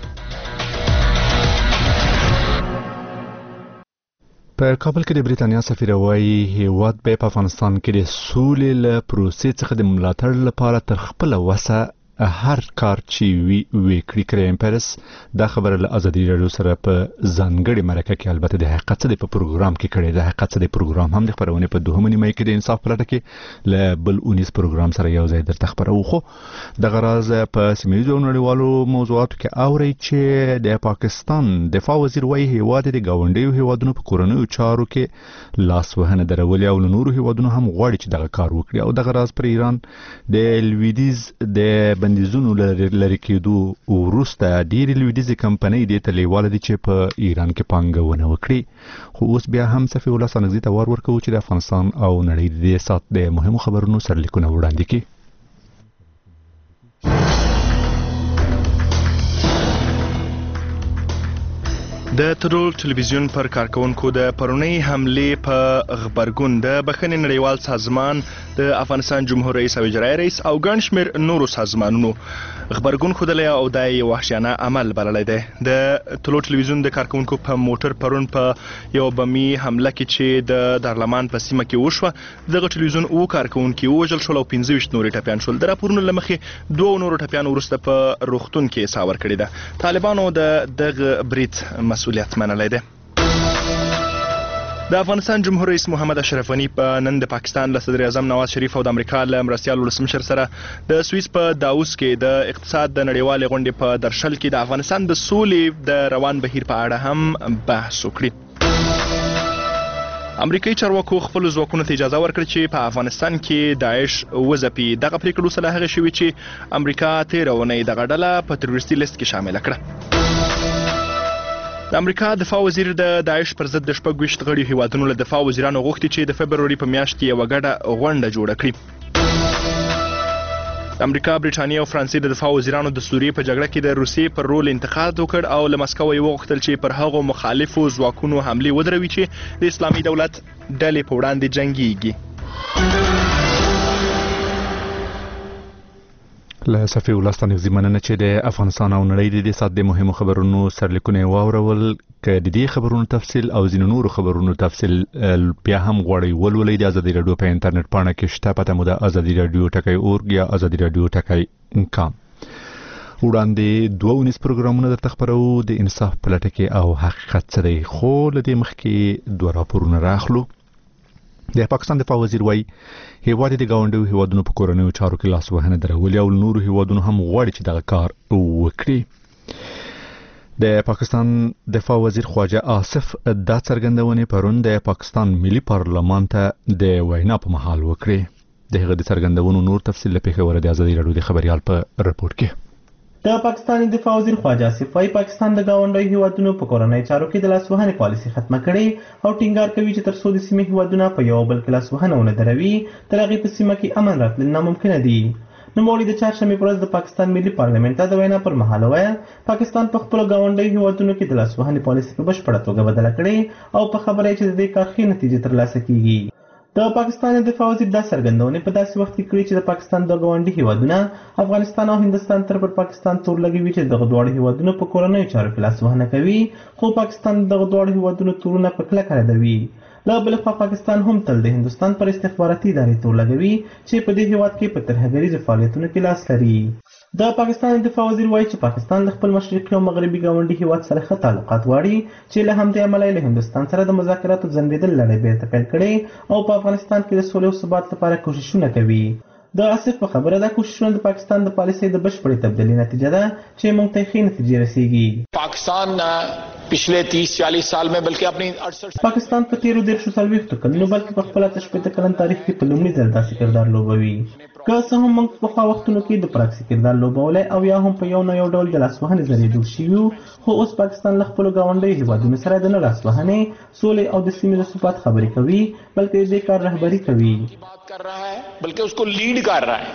په کابل کې د بریتانیا سفیر وایي هیواد به په افغانستان کې د سولې له پروسې څخه د ملاتړ لپاره تر خپل وسه هر کار چې وکړي. کریم پیرس دا خبره له ازادي رادیو سره په ځانګړي مرکه کې البته د حقیقت څخه په پروګرام کې کړي. د حقیقت څخه د پروګرام هم د خبرونه په دوهمه نیمه کې د انصاف پلټه کې له بل 19 پروګرام سره یو ځای درته خبرو. خو د غراز په سیمه‌ییزو نړیوالو موضوعاتو کې اوري چې د پاکستان دفاع وزیر وایي هیواد د گاونډیو هیوادونو په کورنیو چارو کې لاس وهنه درولې او نورو هیوادونو هم غواړي چې دغه کار وکړي. او د غراز پر ایران د لویدیز د بندیزونو لري کېدو وروسته ډېرې لویدیزې کمپنۍ دې ته لیواله دي چې په ایران کې پانګونه وکړي. خو اوس بیا هم صفي الله سانګزي ته ورکوو چې د افغانستان او نړۍ د دې سات د مهمو خبرونو سرلیکونه وړاندې کړي. د ترول ټلویزیون پر کارکونکو د پرونی حمله په غبرګون د بخښنې نړیوال سازمان د افغانستان جمهور رئیس او اجرایی رئیس او ګڼ شمېر نورو سازمانونو غبرګون ښودلی او دا یې وحشیانه عمل بللی دی. د ترول ټلویزیون د کارکونکو په موټر پرون په یو بمي حمله کې چې د دارلمان په سیمه کې وشوه دغه ټلویزیون اووه کارکونکي ووژل شول او 25 نورې ټپیان شول. د راپورونو له مخې دوو نورو ټپیانو وروسته په روغتون کې ساه ورکړې ده. طالبانو د دغه برید مسؤلیت منلی دی. د افغانستان جمهور رئیس محمد اشرف غنی په نن د پاکستان له صدر اعظم نواز شریف او د امریکا له مرستیال ولسمشر سره د سویس په داووس کې د اقتصاد د نړیوالې غونډې په درشل کې د افغانستان د سولې د روان بهیر په اړه هم بحث وکړي. امریکایي چارواکو خپل ځواکونو ته اجازه ورکړه چې په افغانستان کې داعش وځپي. دغه پریکړه وروسته له هغې شوې چې امریکا تېره اونۍ دغه ډله په تروریستي لیست کې شامله کړه. د امریکا دفاع وزیر د داعش پر ضد د 26 غړیو هیوادونو له دفاع وزیرانو غوښتي چې د فبروري په میاشت کې یوه ګډه غونډه جوړه کړي. د امریکا، برټانیې او فرانسې د دفاع وزیرانو د سوریې په جګړه کې د روسیې پر رول انتقاد وکړ او له مسکو یې وغوښتل چې پر هغو مخالفو ځواکونو حملې ودروي چې د اسلامي دولت ډلې په وړاندې جنګیږي. له صفي الله ستانکزي مننه چې د افغانستان او نړۍ د دې سات د مهمو خبرونو سرلیکونه واورول. که د دې خبرونو تفصیل او ځینو نورو خبرونو تفصیل بیا هم غواړئ ولولئ د ازادي رادیو په انټرنیټ پاڼه کې شته. پته مو د azadiradio.org یا azadiradio.com. وړاندې 2 پروګرامونه درته خبرو د انصاف پلټه کې او حقیقت څه دی. خو له دې مخکې 2 راپورونه راخلو. د پاکستان دفاع وزیر وایي هیواد د گاونډیو هیوادونو په کورنیو چارو کې لاس وهنه درولې او نورو هیوادونو هم غواړي چې دغه کار وکړي. د پاکستان دفاع وزیر خواجه آصف دا څرګندونې پرون د پاکستان ملي پارلمان ته د وینا په مهال وکړي. د هغه د څرګندونو نور تفصیل له پېښوره د ازادي رادیو د خبريال په رپورت کې. د پاکستاني دفاع وزیر خواجه آصف وايي پاکستان د گاونډیو هیوادونو په کورنۍ چارو کې د لاسوهنې پالیسي ختمه کړې او ټینګار کوي چې تر څو د سیمې هیوادونه په یو بل کې لاسوهنه ونه دروي تر هغې په سیمه کې امن راتلل ناممکنه دي. نوموړي د چهارشنبې په ورځ د پاکستان ملي پارلمان ته د وینا پر مهال وویل پاکستان په خپلو ګاونډیو هیوادونو کې د لاسوهنې پالیسي په بشپړه توګه بدله کړې او په خبره یې چې د دې کار ښې نتیجې ترلاسه کیږي. د پاکستان دفاع وزیر دا څرګندونې په داسې وخت کې کړي چې د پاکستان د ګاونډي هیوادونه افغانستان او هندستان تر پر پاکستان تور لګوي چې دغه دواړه هیوادونه په کورنیو چارو کې لاسوهنه کوي خو پاکستان دغه دواړه هیوادونو تورونه په کلکه ردوي. له بل خوا پاکستان هم تل د هندستان پر استخباراتي ادارې تور لګوي چې په دې هیواد کې په ترهګریزو فعالیتونو کې لاس لري. د پاکستان دفاع وزیر وایي چې پاکستان له خپل مشرقي او مغربي ګاونډي هیواد سره ښه تعلقات غواړي چې له همدې امله له هندستان سره د مذاکراتو ځنډېدل لړۍ بیرته پیل کړې او په افغانستان کې د سولې او ثبات لپاره کوښښونه کوي. د آصف په خبره دا کوښښونه د پاکستان د پالیسۍ د بشپړې تبدیلۍ نتیجه ده چې موږ ته ښې نتیجې رسیږي. पाकिस्तान पिछले 30-40 साल में बल्कि अपनी 68 पाकिस्तान په تیرو 40 کلونو بلکې په خپل 68 کلن تاریخ کې په لومړي ځل داسې کردار لوبوي. که څه هم موږ په خوا وختونو کې د پراکسي کردار لوبولی او یا هم په یو نه یو ډول د لاسوهنې ذریعې جوړ شوي خو اوس پاکستان له خپلو ګاونډیو هیوادونو سره د نه لاسوهنې سولې او د سیمې د ثبات خبرې کوي بلکې د دې کار رهبري کوي. بلکې उसको लीड कर रहा है.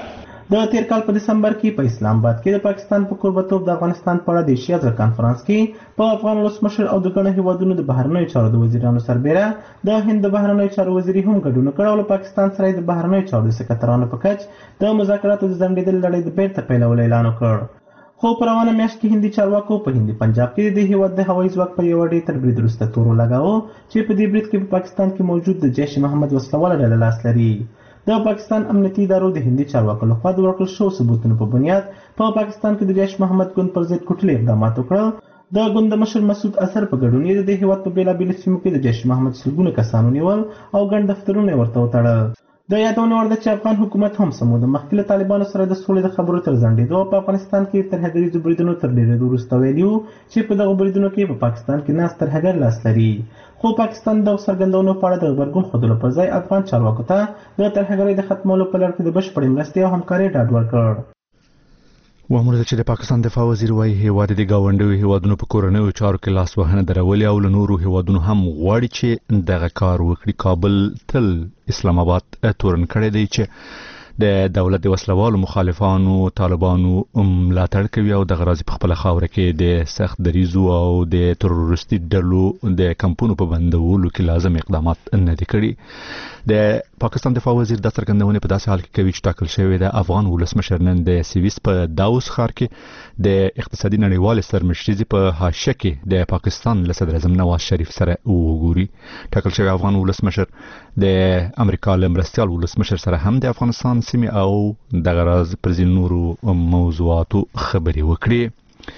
د تیر کال په دسمبر کې په اسلام آباد کې د پاکستان په کوربتوب د افغانستان په اړه د ایشیا ځل کانفرنس کې په افغان ولسمشر او د ګڼو هیوادونو د بهرنیو چارو د وزیرانو سربېره د هند د بهرنیو چارو وزیر هم ګډون وکړ او له پاکستان سره د بهرنیو چارو د سکرټرانو په کچ د مذاکراتو د ځنډېدلې لړۍ د بیرته پیلولو اعلان وکړ. خو په روانه میاشت کې هندي چارواکو په هندي پنجاب کې د هیواد د هوایي ځواک په یوه ډېر تر برید وروسته تور ولګاوه چې په دې برید کې په پاکستان کې موجود د جیش محمد وسلواله ډله لاس لري. د پاکستان امنیتي ادارو د هندي چارواکو لخوا د ورکړل شوو ثبوتونو په بنیاد په پاکستان کې د جیش محمد ګوند پر ضد کوټلي اقدامات وکړل. د ګوند مشر مسعود اظهر په ګډون یې د هیواد په بېلابېلو سیمو کې د جیش محمد سلګونه کسانو نیول او ګڼ دفترونه یې ورته وتړل. د یادونه وړ ده چې افغان حکومت هم سمو د مخکې له طالبانو سره د سولې د خبرو تر ځنډېدو په افغانستان کې ترهګریزو بریدونو تر ډېرېدو وروسته ویلي وو چې په دغو بریدونو کې په پاکستان کې ناست ترهګر لاس لري. خو پاکستان د څرګندونو په اړه د غبرګون ښودلو پر ځای افغان چارواکو ته د ترهګرۍ د ختمولو په لړ کې د بشپړې مرستې او همکارۍ ډاډ ورکړ. وامر چې د پاکستان دفاع وزیر وايي هیواد د ګاونډیو هیوادونو په کورنیو چارو کې لاس وهنه درولې او له نورو هیوادونو هم غواړي چې دغه کار وکړي. کابل تل اسلام آباد تورن کړی دی چې د دولت د وسلوالو مخالفانو طالبانو ملاتړ کوي او د غرازي په خپل خاوره کې د سخت دریزو او د تروریستي ډلو د کمپونو په بندولو کې لازم اقدامات نه دي کړي. د پاکستان دفاع وزیر د څرګندونې په داسې حال کې کوي چې ټاکل شوی د افغان ولسمشر نن د سویس په داوس ښار کې د اقتصادي نړیوال سرمشريزي په حاشیه کې د پاکستان له صدر اعظم نواز شریف سره وګوري. ټاکل شوی افغان ولسمشر د امریکا له مرستیال ولسمشر سره هم د افغانستان سیمې او د غراز پر ځینو نورو موضوعاتو خبرې وکړي.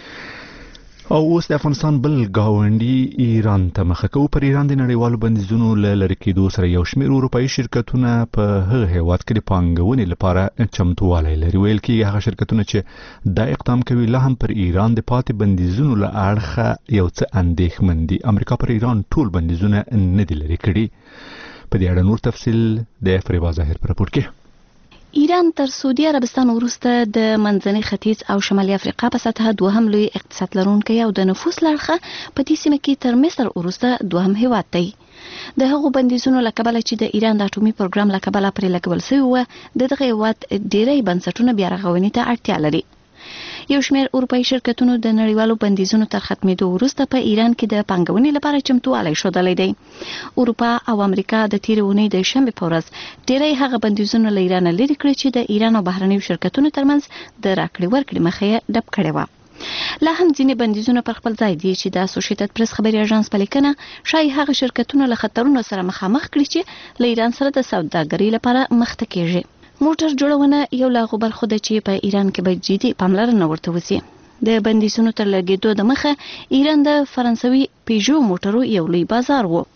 او اوس د افغانستان بل گاونډي ایران ته مخه کوي. پر ایران د نړیوالو بندیزونو له لرې کېدو سره یو شمېر اروپایي شرکتونه په هغه هیواد کې د پانګونې لپاره چمتووالی لري. ویل کېږي هغه شرکتونه چې دا اقدام کوي لا هم پر ایران د پاتې بندیزونو له اړخه یو څه اندېښمن دي. امریکا پر ایران ټول بندیزونه نه دي لرې کړي. په دې اړه نور تفصیل د فریبا ظاهر په راپور کې. ایران تر سعودي عربستان وروسته د منځني ختیځ او شمالي افریقا په سطحه دوهم لوی اقتصاد لرونکی او د نفوس لړخه په دې سیمه کې تر مصر وروسته دوهم هیواد دی. د هغو بندیزونو له کبله چې د ایران د اټومي پروګرام له کبله پرې لګول شوي وو د دغه هیواد ډیری بنسټونه بیا رغونې ته اړتیا لري. یو شمېر اروپایي شرکتونو د نړیوالو بندیزونو تر ختمېدو وروسته په ایران کې د پانګونې لپاره چمتووالی ښودلی دی. اروپا او امریکا د تېرې اونۍ د شنبې په ورځ ډیری هغه بندیزونه له ایرانه لرې کړي چې د ایران او بهرنیو شرکتونو ترمنځ د راکړې ورکړې مخه یې ډب کړې وه. لا هم ځینې بندیزونه پر خپل ځای دي چې د اسوسییټډ پریس خبري اژانس په لیکنه شایي هغه شرکتونه له خطرونو سره مخامخ کړي چې له ایران سره د سوداګرۍ لپاره مخته کیږي. موټر جوړونه یو لا غو برخه ده چې په ایران کې به جدي پاملرنه ورته وسی. د بندیزونو تر لګېدو د مخه ایران د فرانسوي پیژو موټرو یو لوی بازار وو.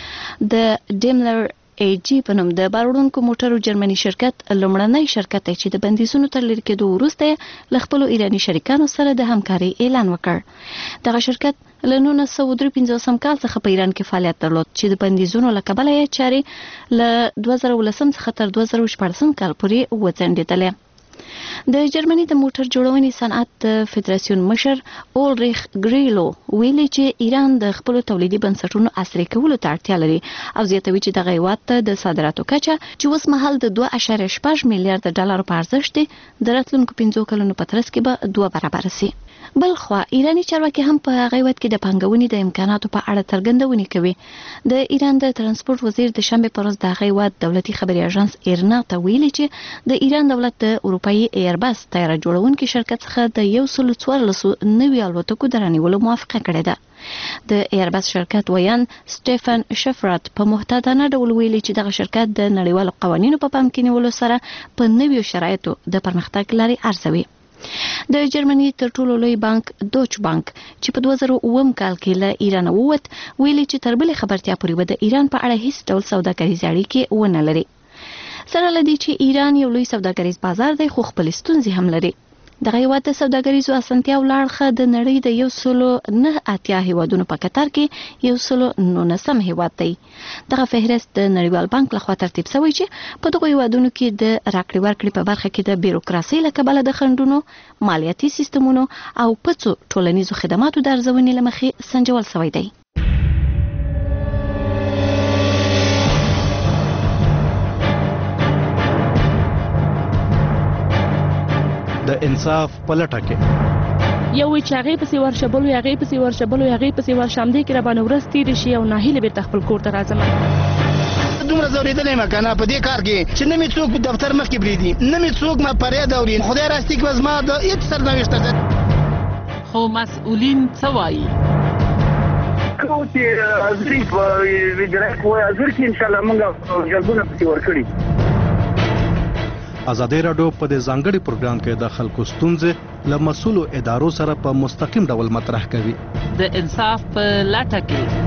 د ډیملر ای جی په نوم د باروړونکو موټرو جرمني شرکت لومړنی شرکت دی چې د بندیزونو تر لرې کېدو وروسته له خپلو ایراني شریکانو سره د همکارۍ اعلان وکړ. دغه شرکت له 1953 کال څخه په ایران کې فعالیت درلود چې د بندیزونو له کبله یې چارې له 2010 څخه تر 2014 کال پورې وځنډېدلې. د جرمني د موټر جوړونې صنعت د فدراسیون مشر اولریخ ګریلو ویلي چې ایران د خپل تولیدي بنسټونو عصري کولو ته اړتیا لري او زیاتوي چې دغه هیواد ته د صادراتو کچه چې اوس مهال د 2.6 میلیارډ ډالر په ارزښت دی د راتلونکو 5 کلونو په ترڅ کې به 2 برابر شي. بل خو ایرانی چارواکي هم په هغه وخت کې د پانګونې د امکاناتو په اړه څرګندونې کوي. د ایران د ترانسپورت وزیر د شنبه پر ورځ د هغه وخت دولتي خبري اژانس ایرنا ته ویلي چې د ایران دولت د اروپאי ایرباس طیاره جوړونکي شرکت څخه د 114 نوي الوتکو درنیولو موافقه کړې ده. د ایرباس شرکت ویان سټيفن شفرات په محتاطانه ډول ویلي چې دغه شرکت د نړیوالو قوانینو په پام کې نیولو سره په نویو شرایطو د پرمختګ لارې ارزوي. د جرمني تر ټولو لوی بانک دوچ بانک چې په 2009 کال کې له ایران ووت ویلي چې تر بلې خبرتیا پورې به د ایران په اړه هیڅ ډول سوداګریزې اړیکې ونه لري. سره لدی چې ایران یو لوی سوداګریز بازار دی خو خپل ستونزې هم لري. دغه هیواد د سوداګریزو اسانتیا ولاړخه د نړۍ د 109 هیوادونو په کتار کې 119 هیواد دی. دغه فهرست د نړیوال بانک لخوا ترتیب شوی چې په دغه هیوادونو کې د راکړې ورکړې په برخه کې د بیروکراسي له کبله د خنډونو، مالیاتي سیستمونو او پڅو ټولنیزو خدماتو د ارزونې له مخې سنجول شوی دی. د انصاف په لټه کې یو چې هغه پسې ورشبل وي هغه پسې ورشبل وي هغه پسې ورشامدې کې را باندې ورځ تیر شي او ناهیله بیرته خپل کور ته راځم دومره زوریدلې ما کنه په دې کار کې چې نه می څوک په دفتر مخ کې بریدي نه می څوک ما پرې دوري خدای راستي کې وزما د هیڅ سرنوشت ده خو مسؤلین څه وایي کوم چې ازري په ویډرک وای ازر کې ان شاء الله موږ جلبونه پسې ورکړي ازادي راډیو په دې ځانګړي پروګرام کې د خلکو ستونزې له مسؤلو ادارو سره په مستقیم ډول مطرح کوي د انصاف په لټه کې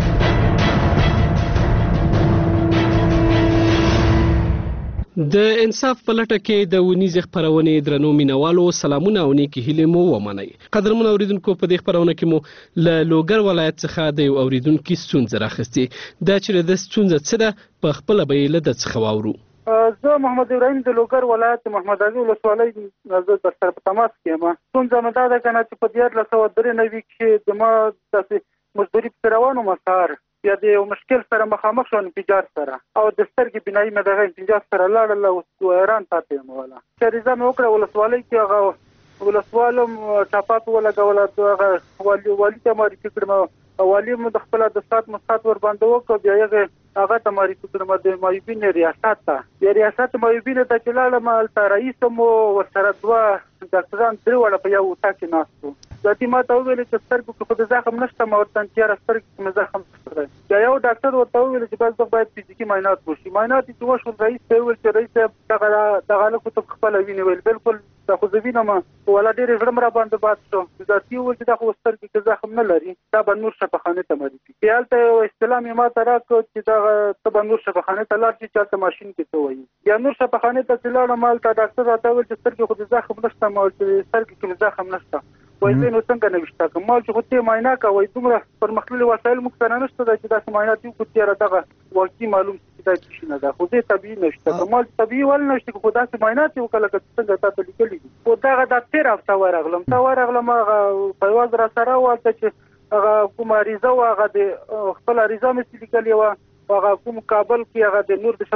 د انصاف په لټه کې د ونیزې خپرونې درنو مینوالو سلامونه او نیکی هیلې مو ومنئ. قدرمن اوریدونکو په دې خپرونه کې مو له لوګر ولایت څخه د یو اوریدونکو ستونزه راخستې دا چې د ستونزه څه ده په خپل به له د څخه واورو. زه محمد ابراهیم د لوګر ولایت محمد علي ولسوالۍ زه در سره په تماس کې یم. ستونزه مې دا ده کنه چې په 1993 کې د ما داسې مزدوري په روانو مسار یا د یو مشکل سره مخامخ شو انفجار سره او د سترګې بینایي مې دغه انفجار سره لاړل او ایران پاتې یم ولا شریزه مې وکړه ولسوالۍ کې هغه ولسوالم چاپات ولګول هغه والي ته معرفي کړم والی مو د خپل د سات مسات ور باندې وکړ بیا هغه ته معرفي کړم د مایوبین ریاست ته ریاست مایوبین ته چلاله مال ته رئیس مو ورسره دوا ډاکټران درې وړه په یو تاکي ناستو د دې ماته ویل چې سترګو کې خود زخم نشته ما ورته تیار سترګو کې زخم نشته بیا یو ډاکټر ورته ویل چې بس باید فزیکی معاینات وشي معاینات چې وشو رئیس ته ویل چې رئیس دغه له کوم خپل ویني ویل بالکل دا خو زوینه ما ولا ډېر زړه مرا باندې بات شو دا تی ول چې دا خو سترګو کې زخم نه لري دا بنور شفاخانه ته مریض بیا ته استلام ما ترا کو چې دا ته بنور شفاخانه ته لاړ چې چاته ماشين کې ته وایي یا نور شفاخانه ته لاړ مال ته ډاکټر راته ویل چې سترګو خو زخم نشته ما چې سترګو کې زخم نشته وایي نو څنګه نوښتا کوم چې خو ته معاینه کوي دومره پرمختللي وسایل موږ سره نشته چې دا معاینات یو کو تیار دغه واقعي معلوم چې دا څه نه ده خو دې طبيعي نشته کوم طبيعي ول نشته خو دا معاینات یو کله څنګه تاسو لیکلي او دا د تیر هفته ورغلم هغه پیواز را سره واته چې هغه کوم اړیزه واغه د خپل اړیزه مې لیکلي و هغه کوم کابل کې هغه د نور د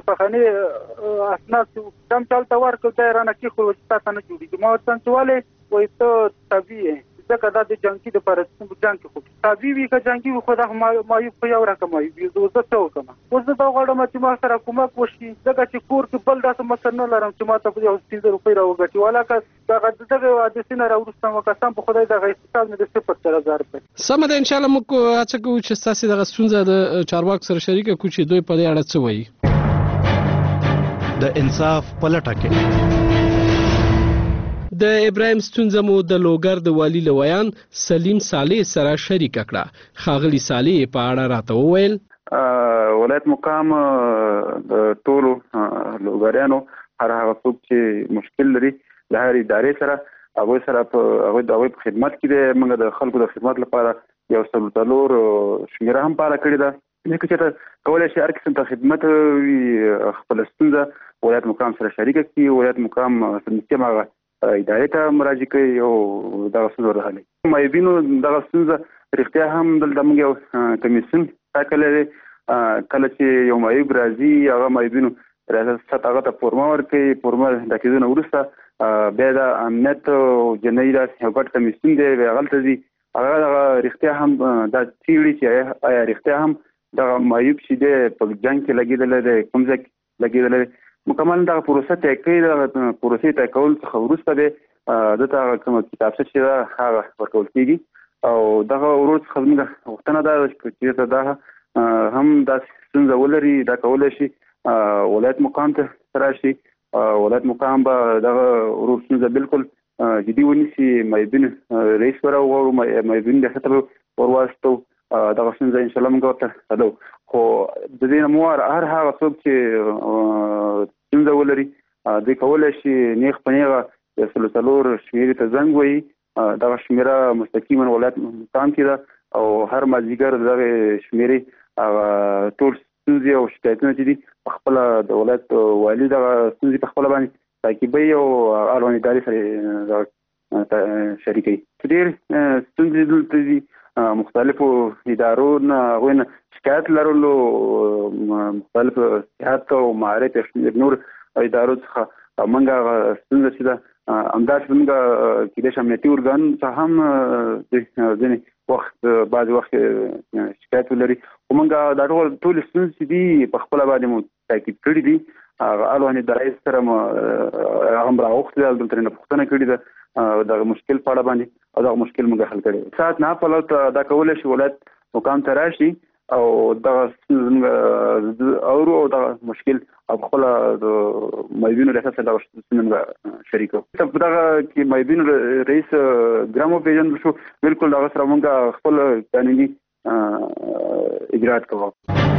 شفاخانه اسناد کم چلته ورکو دا رانه کې خو تاسو نه جوړیږي ما څنګه وای ته طبيعي ځکه دا د جنگي د پرستون جنگ کې خو طبيعي که جنگي خو دا ما یو یو رقم وي زه څه وکم اوس دا غواړم چې ما سره کومک وشي ځکه چې کور کې بل داسې مسر نه لرم چې ما ته په 300 روپۍ راوګټي ولا که دغه د سینه راوستم وکاسم په خدای دغه استاد مې د 0.000 روپۍ سم ده ان شاء الله موږ هڅه کوو چې تاسو دغه ستونزه د چارواک سره شریک کړو چې دوی په دې اړه څه وایي. د انصاف په لټه کې د ابراهیم ستونزه مو د لوګر د والی لویان سلیم صالح سره شریک کړه. خاغلی صالح په اړه راته وویل ولایت مقام ټولو لوګریانو هر هغه څوک چې مشکل لري د هر ادارې سره هغه سره په هغه خدمت کې د موږ د خلکو د خدمت لپاره یو سلطلور شمیره هم پاره کړی ده چې چې کولای شي هر قسم ته خدمت خپل ستونزه ولایت مقام سره شریک کړي ولایت مقام سمته ما ادارې ته مراجعه کوي او دا څه ورغلي مایبینو دا څه رښتیا هم دلته موږ یو کمیسیون ټاکلې کله چې یو مایب راځي هغه مایبینو ریاست هغه ته فورما ورکوي فورما د کېدو وروسته بیا د امنیت او جنایي داسې یو ګډ کمیسیون دی هغه ته ځي هغه رښتیا هم دا تیوري چې آیا رښتیا هم دا مایب چې دی په جنګ کې لګېدلی دی کوم ځای کې لګېدلی دی مکمل دغه پروسه طی کوي دغه پروسې طی کول څخه وروسته دی دته هغه کومه کتابچه چې ده هغه ورکول کېږي او دغه ورور څخه زموږ غوښتنه ده چې دا هم داسې ستونزه ولري دا کولی شي ولایت مقام ته راشي ولایت مقام به دغه ورور ستونزه بالکل جدي ونیسي مایبین رئیس به راوغواړو مایبین ریاست ته ورواستو دغه ستونزه انشاءالله موږ ورته حلو خو د دې نه مو هر هغه څوک چې ستونزه ولري دوی کولی شي نیغ په نیغه د سلطلور شمیرې ته زنګ ووهي دغه شمیره مستقیما ولایت مقام کې ده او هر مازدیګر دغه شمیرې هغه ټول ستونزې او شکایتونه چې دي په خپله د ولایت والي دغه ستونزې په خپله باندې تعقیبوي او اړوند ادارې سره شریکوي. ډېر ستونزې دلته دي مختلفو ادارو نه هغوی نه شکایت لرلو مختلف صحت او معارف نور ادارو څخه موږ هغه ستونزه چې ده همداسې موږ کېدای شي امنیتي ارګان څخه هم ځینې وخت بعضې وخت شکایت ولري خو موږ دا ټولې ستونزې دي په خپله باندې مو تاکید کړي دي هغه اړوند ادارې سره مو هغه هم راغوښتي ده دلته نه پوښتنه کړې ده دغه مشکل په اړه باندې او دغه مشکل موږ حل کړی ساعت نه په لور دا کولی شي ولایت مقام ته راشي او دغه ستونزې اورو او دغه مشکل او خپله د مایبینو ریاست سره دغه ستونزې شریکو په دغه کې مایبینو رئیس ګرام وپېژندل شو بلکل دغه سره موږ خپل قانوني اجرات کوو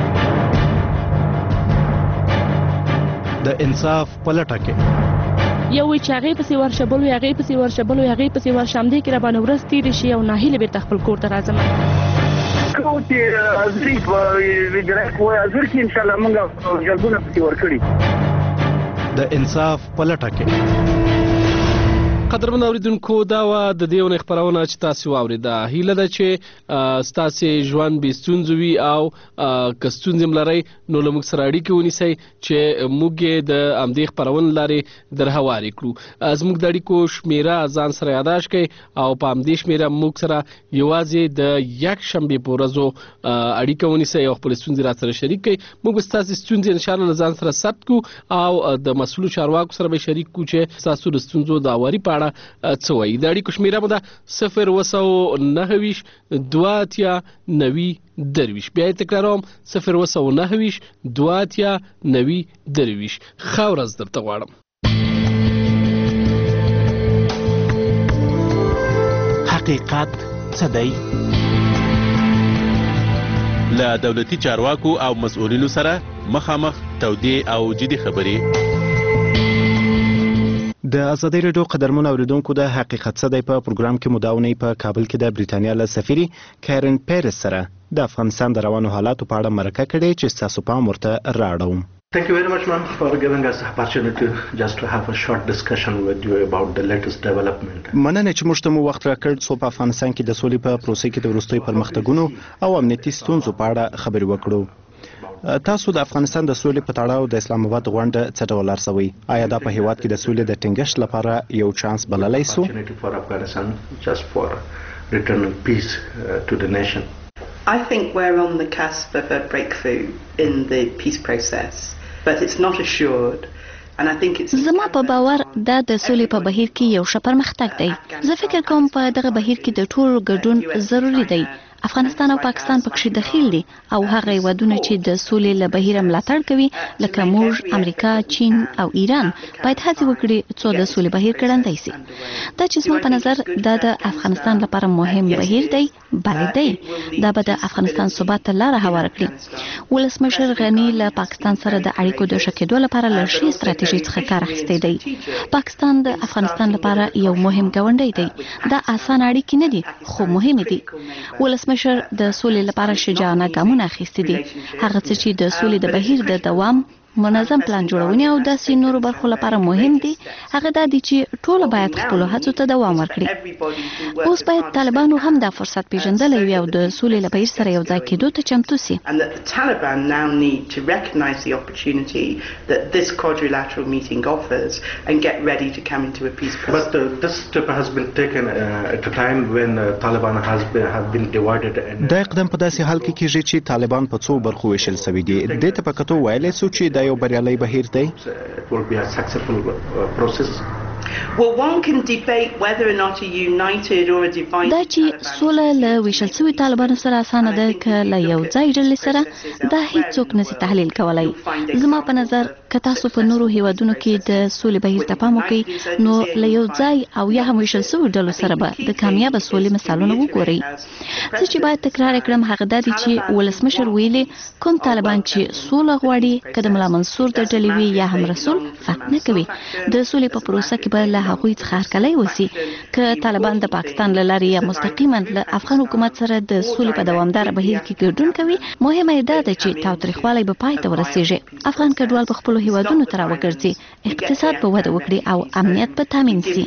د انصاف په لټه کې یو چې هغه پسې ورشه بل هغه پسې ورشه بل هغه پسې ورشه همدې کې را باندې ورځ تېرې شي او ناهیله بیرته خپل کور ته راځم کوم چې ازري په اجرا کوی ازر کې ان شاء الله موږ جلبونه پسې ورکړي د انصاف په لټه کې قدرمن اوریدونکو دا و د دې ونې خبرونه چې تاسو واوریده هیله ده چې تاسو ژوند به ستونزې وي او که ستونزې ملري نو له موږ سره اړیکه ونیسئ چې موږ د امدې خبرونه لارې درهواري کړو زموږ د اړیکو شمیره ځان سره یاداش کړئ او په امدې شمیره موږ سره یوازې د یک شنبه په ورځو اړیکه ونیسئ او خپل ستونزې را سره شریک کړئ موږ تاسو ستونزې ان شاء الله ځان سره ثبت کو او د مسؤل چارواکو سره به شریک کو چې تاسو د ستونزو د اوري په څه وایي د اړیکو شمیره مو ده 029 دواتیا 90 بیا یې تکراروم 029 دواتیا 90 ښه ورځ درته غواړم حقیقت څه دی؟ له دولتي چارواکو او مسؤلینو سره مخامخ تودې او جدي خبرې د ازادي رادیو قدرمن اوریدونکو د حقیقت څه دی په پروګرام کې مداونې په کابل کې د بریتانیا له سفیري کیرن پیرس سره د افغانستان د روانو حالاتو په اړه مرکه کړې چې تاسو پام ورته راړوم. Thank you very much, ma'am, for giving us the opportunity just to have a short discussion with you about the latest development. مننه چې موږ ته مو وخت راکړ څو په افغانستان کې د سولې په پروسې کې د وروستیو پرمختګونو او امنیتي ستونزو په اړه خبرې وکړو. تاسو د افغانستان د سولې په تړاو د اسلام آباد غونډه څه ډول ارزوئ؟ آیا دا په هیواد کې د سولې د ټینګښت لپاره یو چانس بللی سو؟ I think we're on the cusp of a breakthrough in the peace process, but it's not assured. زما په باور دا د سولې په بهیر کې یو ښه پرمختګ دی. زه فکر کوم په دغه بهیر کې د ټولو ګډون ضروری دی. افغانستان او پاکستان پکې دخیل دي او هغه هیوادونه چې د سولې له بهیره ملاتړ کوي لکه موږ، امریکا، چین او ایران باید هڅه وکړي څو د سولې بهیر کړندای شي. دا چې زما په نظر دا د افغانستان لپاره مهم بهیر دی، بلې دی دا به د افغانستان ثبات ته لاره هواره کړي. ولسمشر غني له پاکستان سره د اړیکو د ښه کېدو لپاره له ښې ستراتیژۍ څخه کار اخیستی دی. پاکستان د افغانستان لپاره یو مهم ګاونډی دی. دا اسان اړیکې نه دي خو مهم دي. مشر د سولې لپاره شجاعانه ګامونه اخیستي دي. هغه څه چې د سولې د بهیر د دوام منظم پلان جوړونې او داسې نورو برخو لپاره مهم دي هغه دا دي چې ټول باید خپل هڅو ته دوام ورکړي. اوس باید طالبانو هم دا فرصت پیژندلی وي او د سولې له بهیر سره یو ځای کېدو ته چمتو سي. Taliban now need to recognize the opportunity that this quadrilateral meeting offers and get ready to come into a peace process. But this step has been taken at a time when Taliban have been divided. دا اقدام په داسې حال کې کېږي چې طالبان په څو برخو ویشل شوي دي. دې ته په کتو ویلی سو چې دا یو بریالی بهیر دی. It will be a successful process. Well, one can debate whether or not a united or a divided. دا چې سوله له ویشل شوي طالبانو سره اسانه ده که له یو ځای ډلې سره دا هیڅوک نشي تحلیل کولی. زما په نظر که تاسو په نورو هیوادونو کې د سولې بهیر ته پام وکړئ نو له یو ځای او یا هم ویشل شوي ډلو سره به د کامیابه سولې مثالونه وګورئ. څه چې باید تکرار کړم هغه دا دی چې ولسمشر ویلي کوم طالبان چې سوله غواړي که د ملا منصور د ډلې وي یا هم رسول فرق نه کوي. د سولې په پروسه کې به له هغوی څخه هرکلی وسي. که طالبان د پاکستان له لارې یا مستقیما له افغان حکومت سره د سولې په دوامداره بهیر کې ګډون کوي مهمه یې دا ده چې تاوتریخوالی به پای ته ورسیږي. افغان کډوال په خپلو هیوادونو ته راوګرځي، اقتصاد به وده وکړي او امنیت به تامین سي.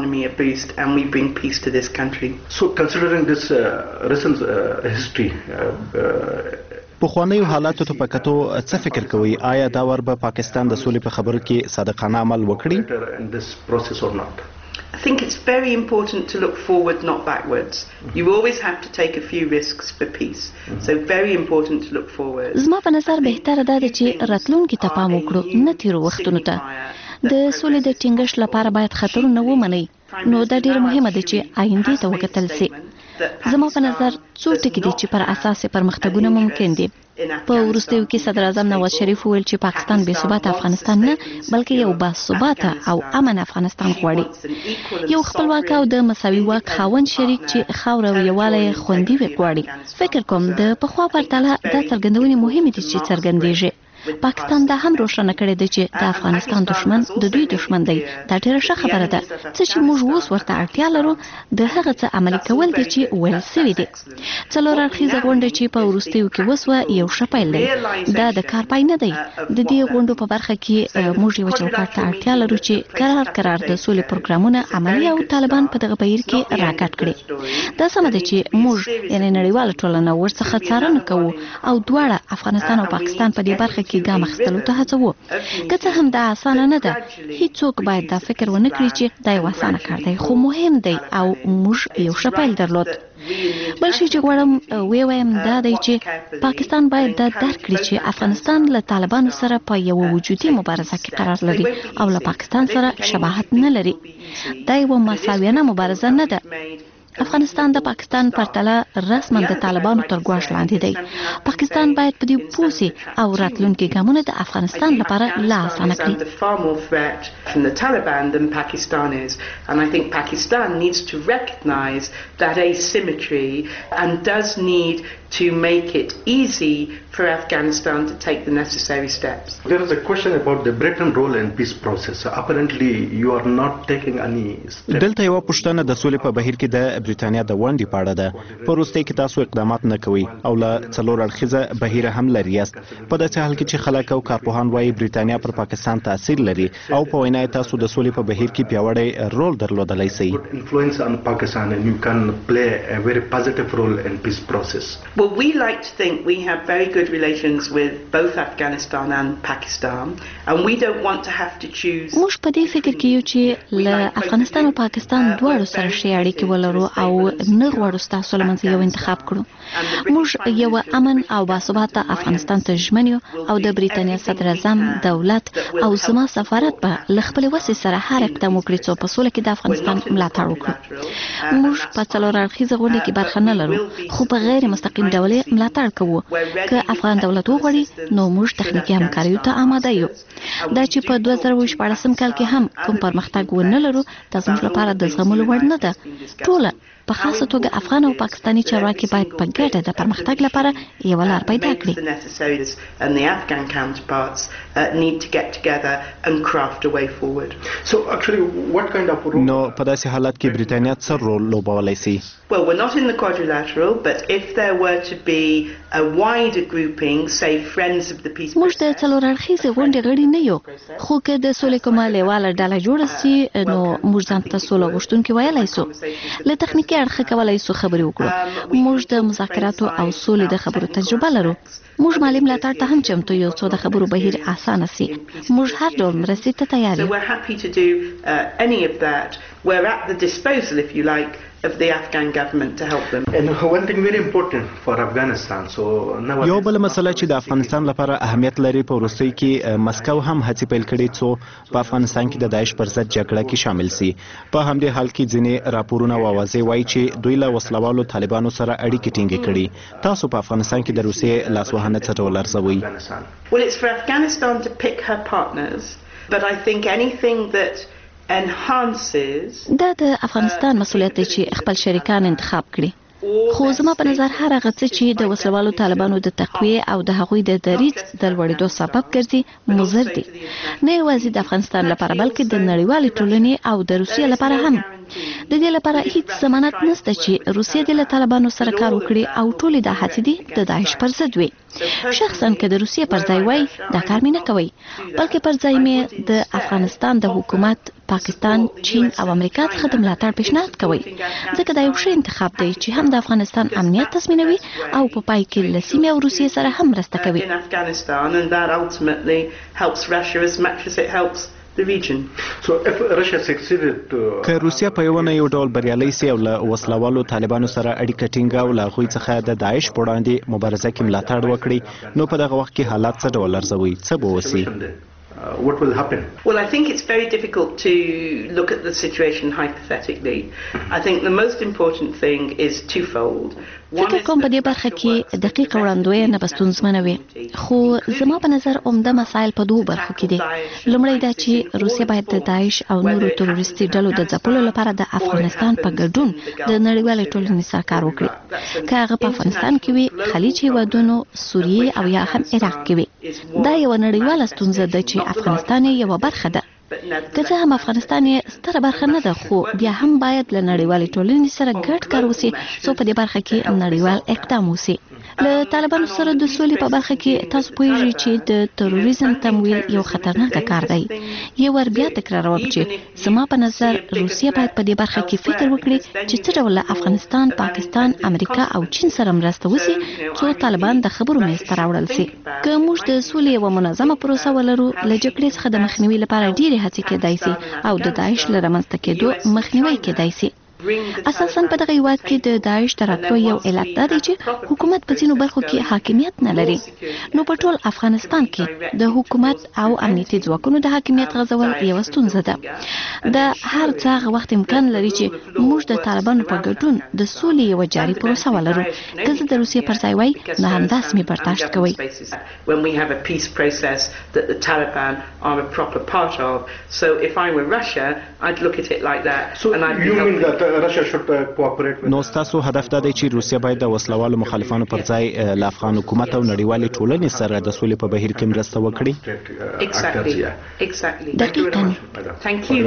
So considering this recent history پخوانیو حالاتو ته په کتو څه فکر کوئ؟ آیا دا ور به پاکستان د سولې په خبرو کې صادقانه عمل وکړي؟ I think it's very important to look forward, not backwards. You always have to take a few risks for peace. So very important to look forward. زما په نظر بهتره ده چې راتلونکي ته پام وکړو نه تیرو وختونو ته. د سولې د ټینګښت لپاره باید خطرونه ومنئ. نو دا ډیره مهمه ده چې آینده ته وکتل شي. زما په نظر څو ټکي دي چې پر اساس پرمختګونه ممکن دي. په وروستیو کې صدر اعظم نواز شریف وویل چې پاکستان بې ثباته افغانستان نه بلکې یو باثباته او امن افغانستان غواړي. یو خپلواک او د مساوي واک خاوند شریک چې خاوره او یووالی خوندي وي غواړي. فکر کوم د پخوا پرتله دا څرګندونې مهمې دي چې څرګندېږي. پاکستان دا هم روښانه کړی دی چې د افغانستان دشمن د دوی دشمن دی. دا ډیره ښه خبره ده. څه چې موږ اوس ورته اړتیا لرو د هغه څه عملي کول دي چې ویل سوي دي. څلور اړخیزه غونډه چې په وروستیو کې وسوه یو ښه پیل دی. دا د کار پای نه دی. د دې غونډو په برخه کې موږ یو چوکاټ ته اړتیا لرو چې قرار د سولې پروګرامونه عملي او طالبان په دغه بهیر کې راکټ کړي. دا سمه ده چې موږ یعنې نړیواله ټولنه ورڅخه څارنه کوو او دواړه افغانستان او پاکستان په دې برخه کې ګام اخیستلو ته هڅوو. که څه هم دا اسانه نه ده. هیڅوک باید دا فکر ونه کړي چې دا یو اسانه کار دی، خو مهم دی او موږ یو ښه پیل درلود. بل شی چې غواړم ووایم دا دی چې پاکستان باید دا درک کړي چې افغانستان له طالبانو سره په یو وجودي مبارزه کې قرار لري او له پاکستان سره شباهت نه لري. دا یو مساویانه مبارزه نه ده. افغانستان د پاکستان پرتله رسما د طالبانو تر ګواښ لاندې دی. پاکستان باید په دې پوه سي او راتلونکي ګامونه د افغانستان لپاره لا اسانه کړي. And I think Pakistan needs to recognize that asymmetry and does need to make it easy for Afghanistan to take the necessary steps. There is a question about the Britain role in peace process. Apparently you are not taking any steps. دلته یو پوښتنه د سولې په بهیر کې د بریتانیا د ونډې په اړه ده. په وروستۍ کې تاسو اقدامات نه کوئ او له څلور اړخیزه بهیر هم لري یاست. په داسې حال کې چې خلک او کارپوهان وایي بریتانیا پر پاکستان تاثیر لري او په وینا تاسو د سولې په بهیر کې پیاوړی رول درلودلی شئ. Influence on Pakistan and you can play a very positive role in peace process. Well, we like to think we have very good relations with both Afghanistan and Pakistan and we don't want to have to choose. موږ په دې فکر کې یو چې له افغانستان او پاکستان دواړو سره ښې اړیکې ولرو او نه غواړو ستاسو له منځه یو انتخاب کړو. موږ یو امن او باثباته افغانستان ته ژمن یو او د بریتانیا صدر اعظم دولت او زما سفارت به له خپلې وسې سره هر اقدام وکړي څو په سوله کې د افغانستان ملاتړ وکړو. موږ په څلور اړخیزه غونډه کې برخه نه لرو خو په غیر مستقیم ډول ملاتړ کوو. که افغان دولت وغواړي نو موږ تخنیکي همکاریو ته آماده یو. دا چې په 2014 کال کې هم کوم پرمختګ ونه لرو دا زموږ لپاره د زغملو وړ نه ده. ټوله په خاصه توګه افغان او پاکستاني چارواکي باید په ګډه د پرمختګ لپاره یو لار پیدا کړي. نو په داسې حالت کې بریتانیا څه رول لوبولی شي؟ Well, we're not in the quadrilateral, but if there were to be a wider grouping, say Friends of the Peace Process. موږ د څلور اړخیزې غونډې غړي نه یو، خو که د سولې کومه لیواله ډله جوړه سي نو موږ ځان ته سوله غوښتونکي ویلی سو. له تخنیکي اړخه کولی سو خبرې وکړو. موږ د مذاکراتو او سولې د خبرو تجربه لرو. موږ مالي ملاتړ ته هم چمتو یو څو د خبرو بهیر اسانه سي. موږ هر ډول مرستې ته تیار یو. So we're happy to do any of that. We're at the disposal, if you like, of the Afghan government to help them. And one thing very important for Afghanistan. So یو بل مسله چې د افغانستان لپاره اهمیت لري په وروستۍ کې مسکو هم هڅې پیل کړي څو په افغانستان کې د داعش پر ضد جګړه کې شامل سي. په همدې حال کې ځینې راپورونه او اوازې وایي چې دوی له وسلوالو طالبانو سره اړیکې ټینګې کړي. تاسو په افغانستان کې د روسیې لاسوهنه څه ډول ارزوئ؟ Well, it's for Afghanistan to pick her partners, but I think anything that دا د افغانستان مسؤلیت دی چې خپل شریکان انتخاب کړي. خو زما په نظر هر هغه څه چې د وسلوالو طالبانو د تقویې او د هغوی د دریځ د لوړېدو سبب ګرځي مضر دي، نه یوازې د افغانستان لپاره بلکې د نړیوالې ټولنې او د روسیې لپاره هم. د دې لپاره هیڅ ضمانت نشته چې روسیې د له طالبانو سره کار وکړي او ټولې دا هڅې دي د داعش پر ضد وي. شخصا که د روسیې پر ځای وای دا کار مې نه کوي، بلکې پر ځای مې د افغانستان د حکومت، پاکستان، چین او امریکا څخه د ملاتړ پیشنهاد کوي، ځکه دا یو ښه انتخاب دی چې هم د افغانستان امنیت تضمینوي او په پای کې له سیمې او روسیې سره هم مرسته کوي. the region. So if Russia succeeded to که روسیا په یو نه یو ډول بریالي سي او له وسلوالو طالبانو سره اړیکه ټینګه او له غوي څخه د داعش په وړاندې مبارزه کې ملاتړ وکړي نو په دغه وخت کې حالات څه ډول ارزوي څه به وسی what will happen? Well, I think it's very difficult to look at the situation hypothetically. I think the most important thing is twofold. فکر کوم په دې برخه کې دقیق وړاندوینه به ستونزمنه وي خو زما په نظر عمده مسایل په دوه برخو کې دي لومړی دا چې روسیا باید د داعش او نورو تروریستي ډلو د ځپلو لپاره د افغانستان په ګډون د نړیوالې ټولنې سره کار وکړي که هغه په افغانستان کې وي خلیج هیوادونو سوریې او یا هم عراق کې وي دا یو نړیواله ستونزه ده چې افغانستان یو برخه ده که څه هم افغانستان ستره برخه نه ده خو بیا هم باید له نړیوالې ټولنې سره ګډ کار وشي څو په دې برخه کې نړیوال اقدام وشي له طالبانو سره د سولې په برخه کې تاسو پوهیږئ چې د تروریزم تمویل یو خطرناک کار دی یو ور بیا تکراروم چې زما په نظر روسیا باید په دې برخه کې فکر وکړي چې څه ډول افغانستان پاکستان امریکا او چین سره مرسته وشي څو طالبان د خبرو میز ته راوړل شي که موږ د سولې یوه منظمه پروسه ولرو له جګړې څخه د مخنیوي لپاره ډېرې هڅې کېدای شي او د داعش له رامنځته کېدو مخنیوی کېدای شي اساساً په دغه هیواد کې د داعش د راتلو یو علت دا دی چې حکومت په ځینو برخو کې حاکمیت نه لري نو په ټول افغانستان کې د حکومت او امنیتي ځواکونو د حاکمیت غځول یوه ستونزه ده د هر څه هغه وخت امکان لري چې موږ د طالبانو په ګډون د سولې یوه جاري پروسه ولرو که زه د روسیې پر ځای وای نو همداسې مې برداشت کوئ when we have a peace process that the Taliban are a proper part of. So if I were Russia, I'd look at it like that. So and I'd you mean that Russia should cooperate with نو تاسو هدف دا دی چې روسیا باید د وسلوالو مخالفانو پر ځای له افغان حکومت او نړیوالې ټولنې سره د سولې په بهیر کې مرسته وکړي Exactly. دقیقاً. Thank you.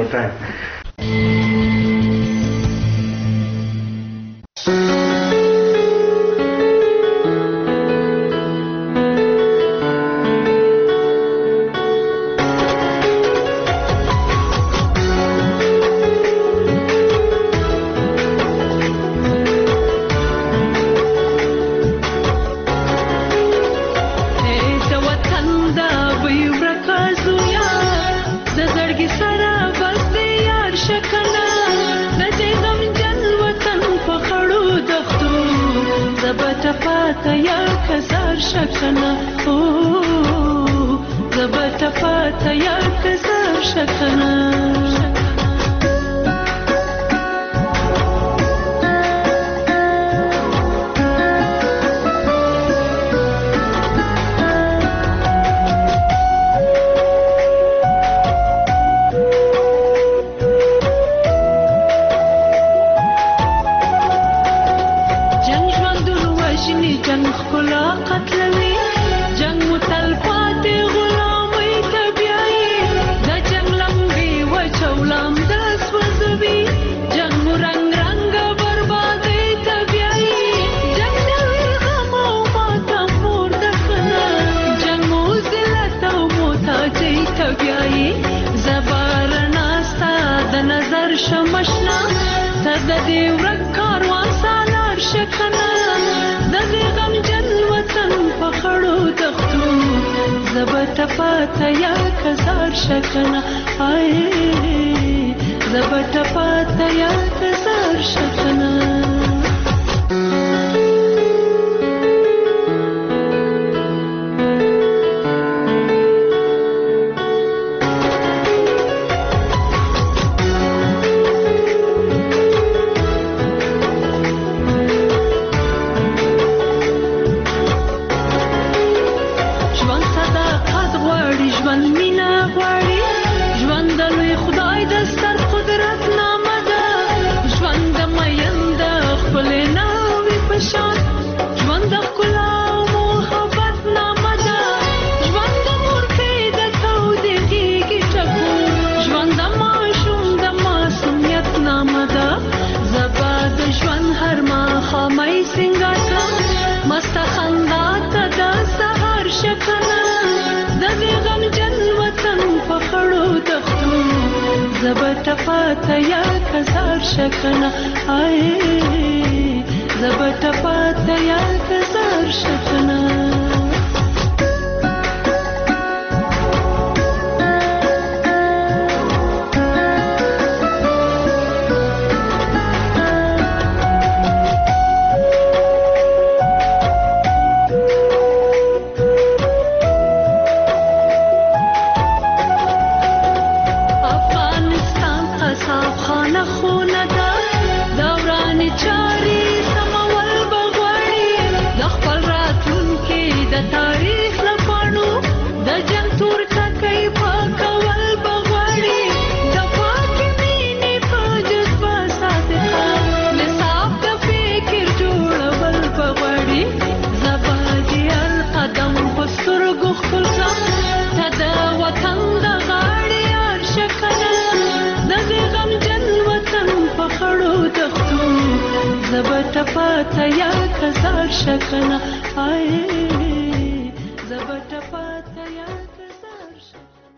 تیار کزار شکنه آئے زبر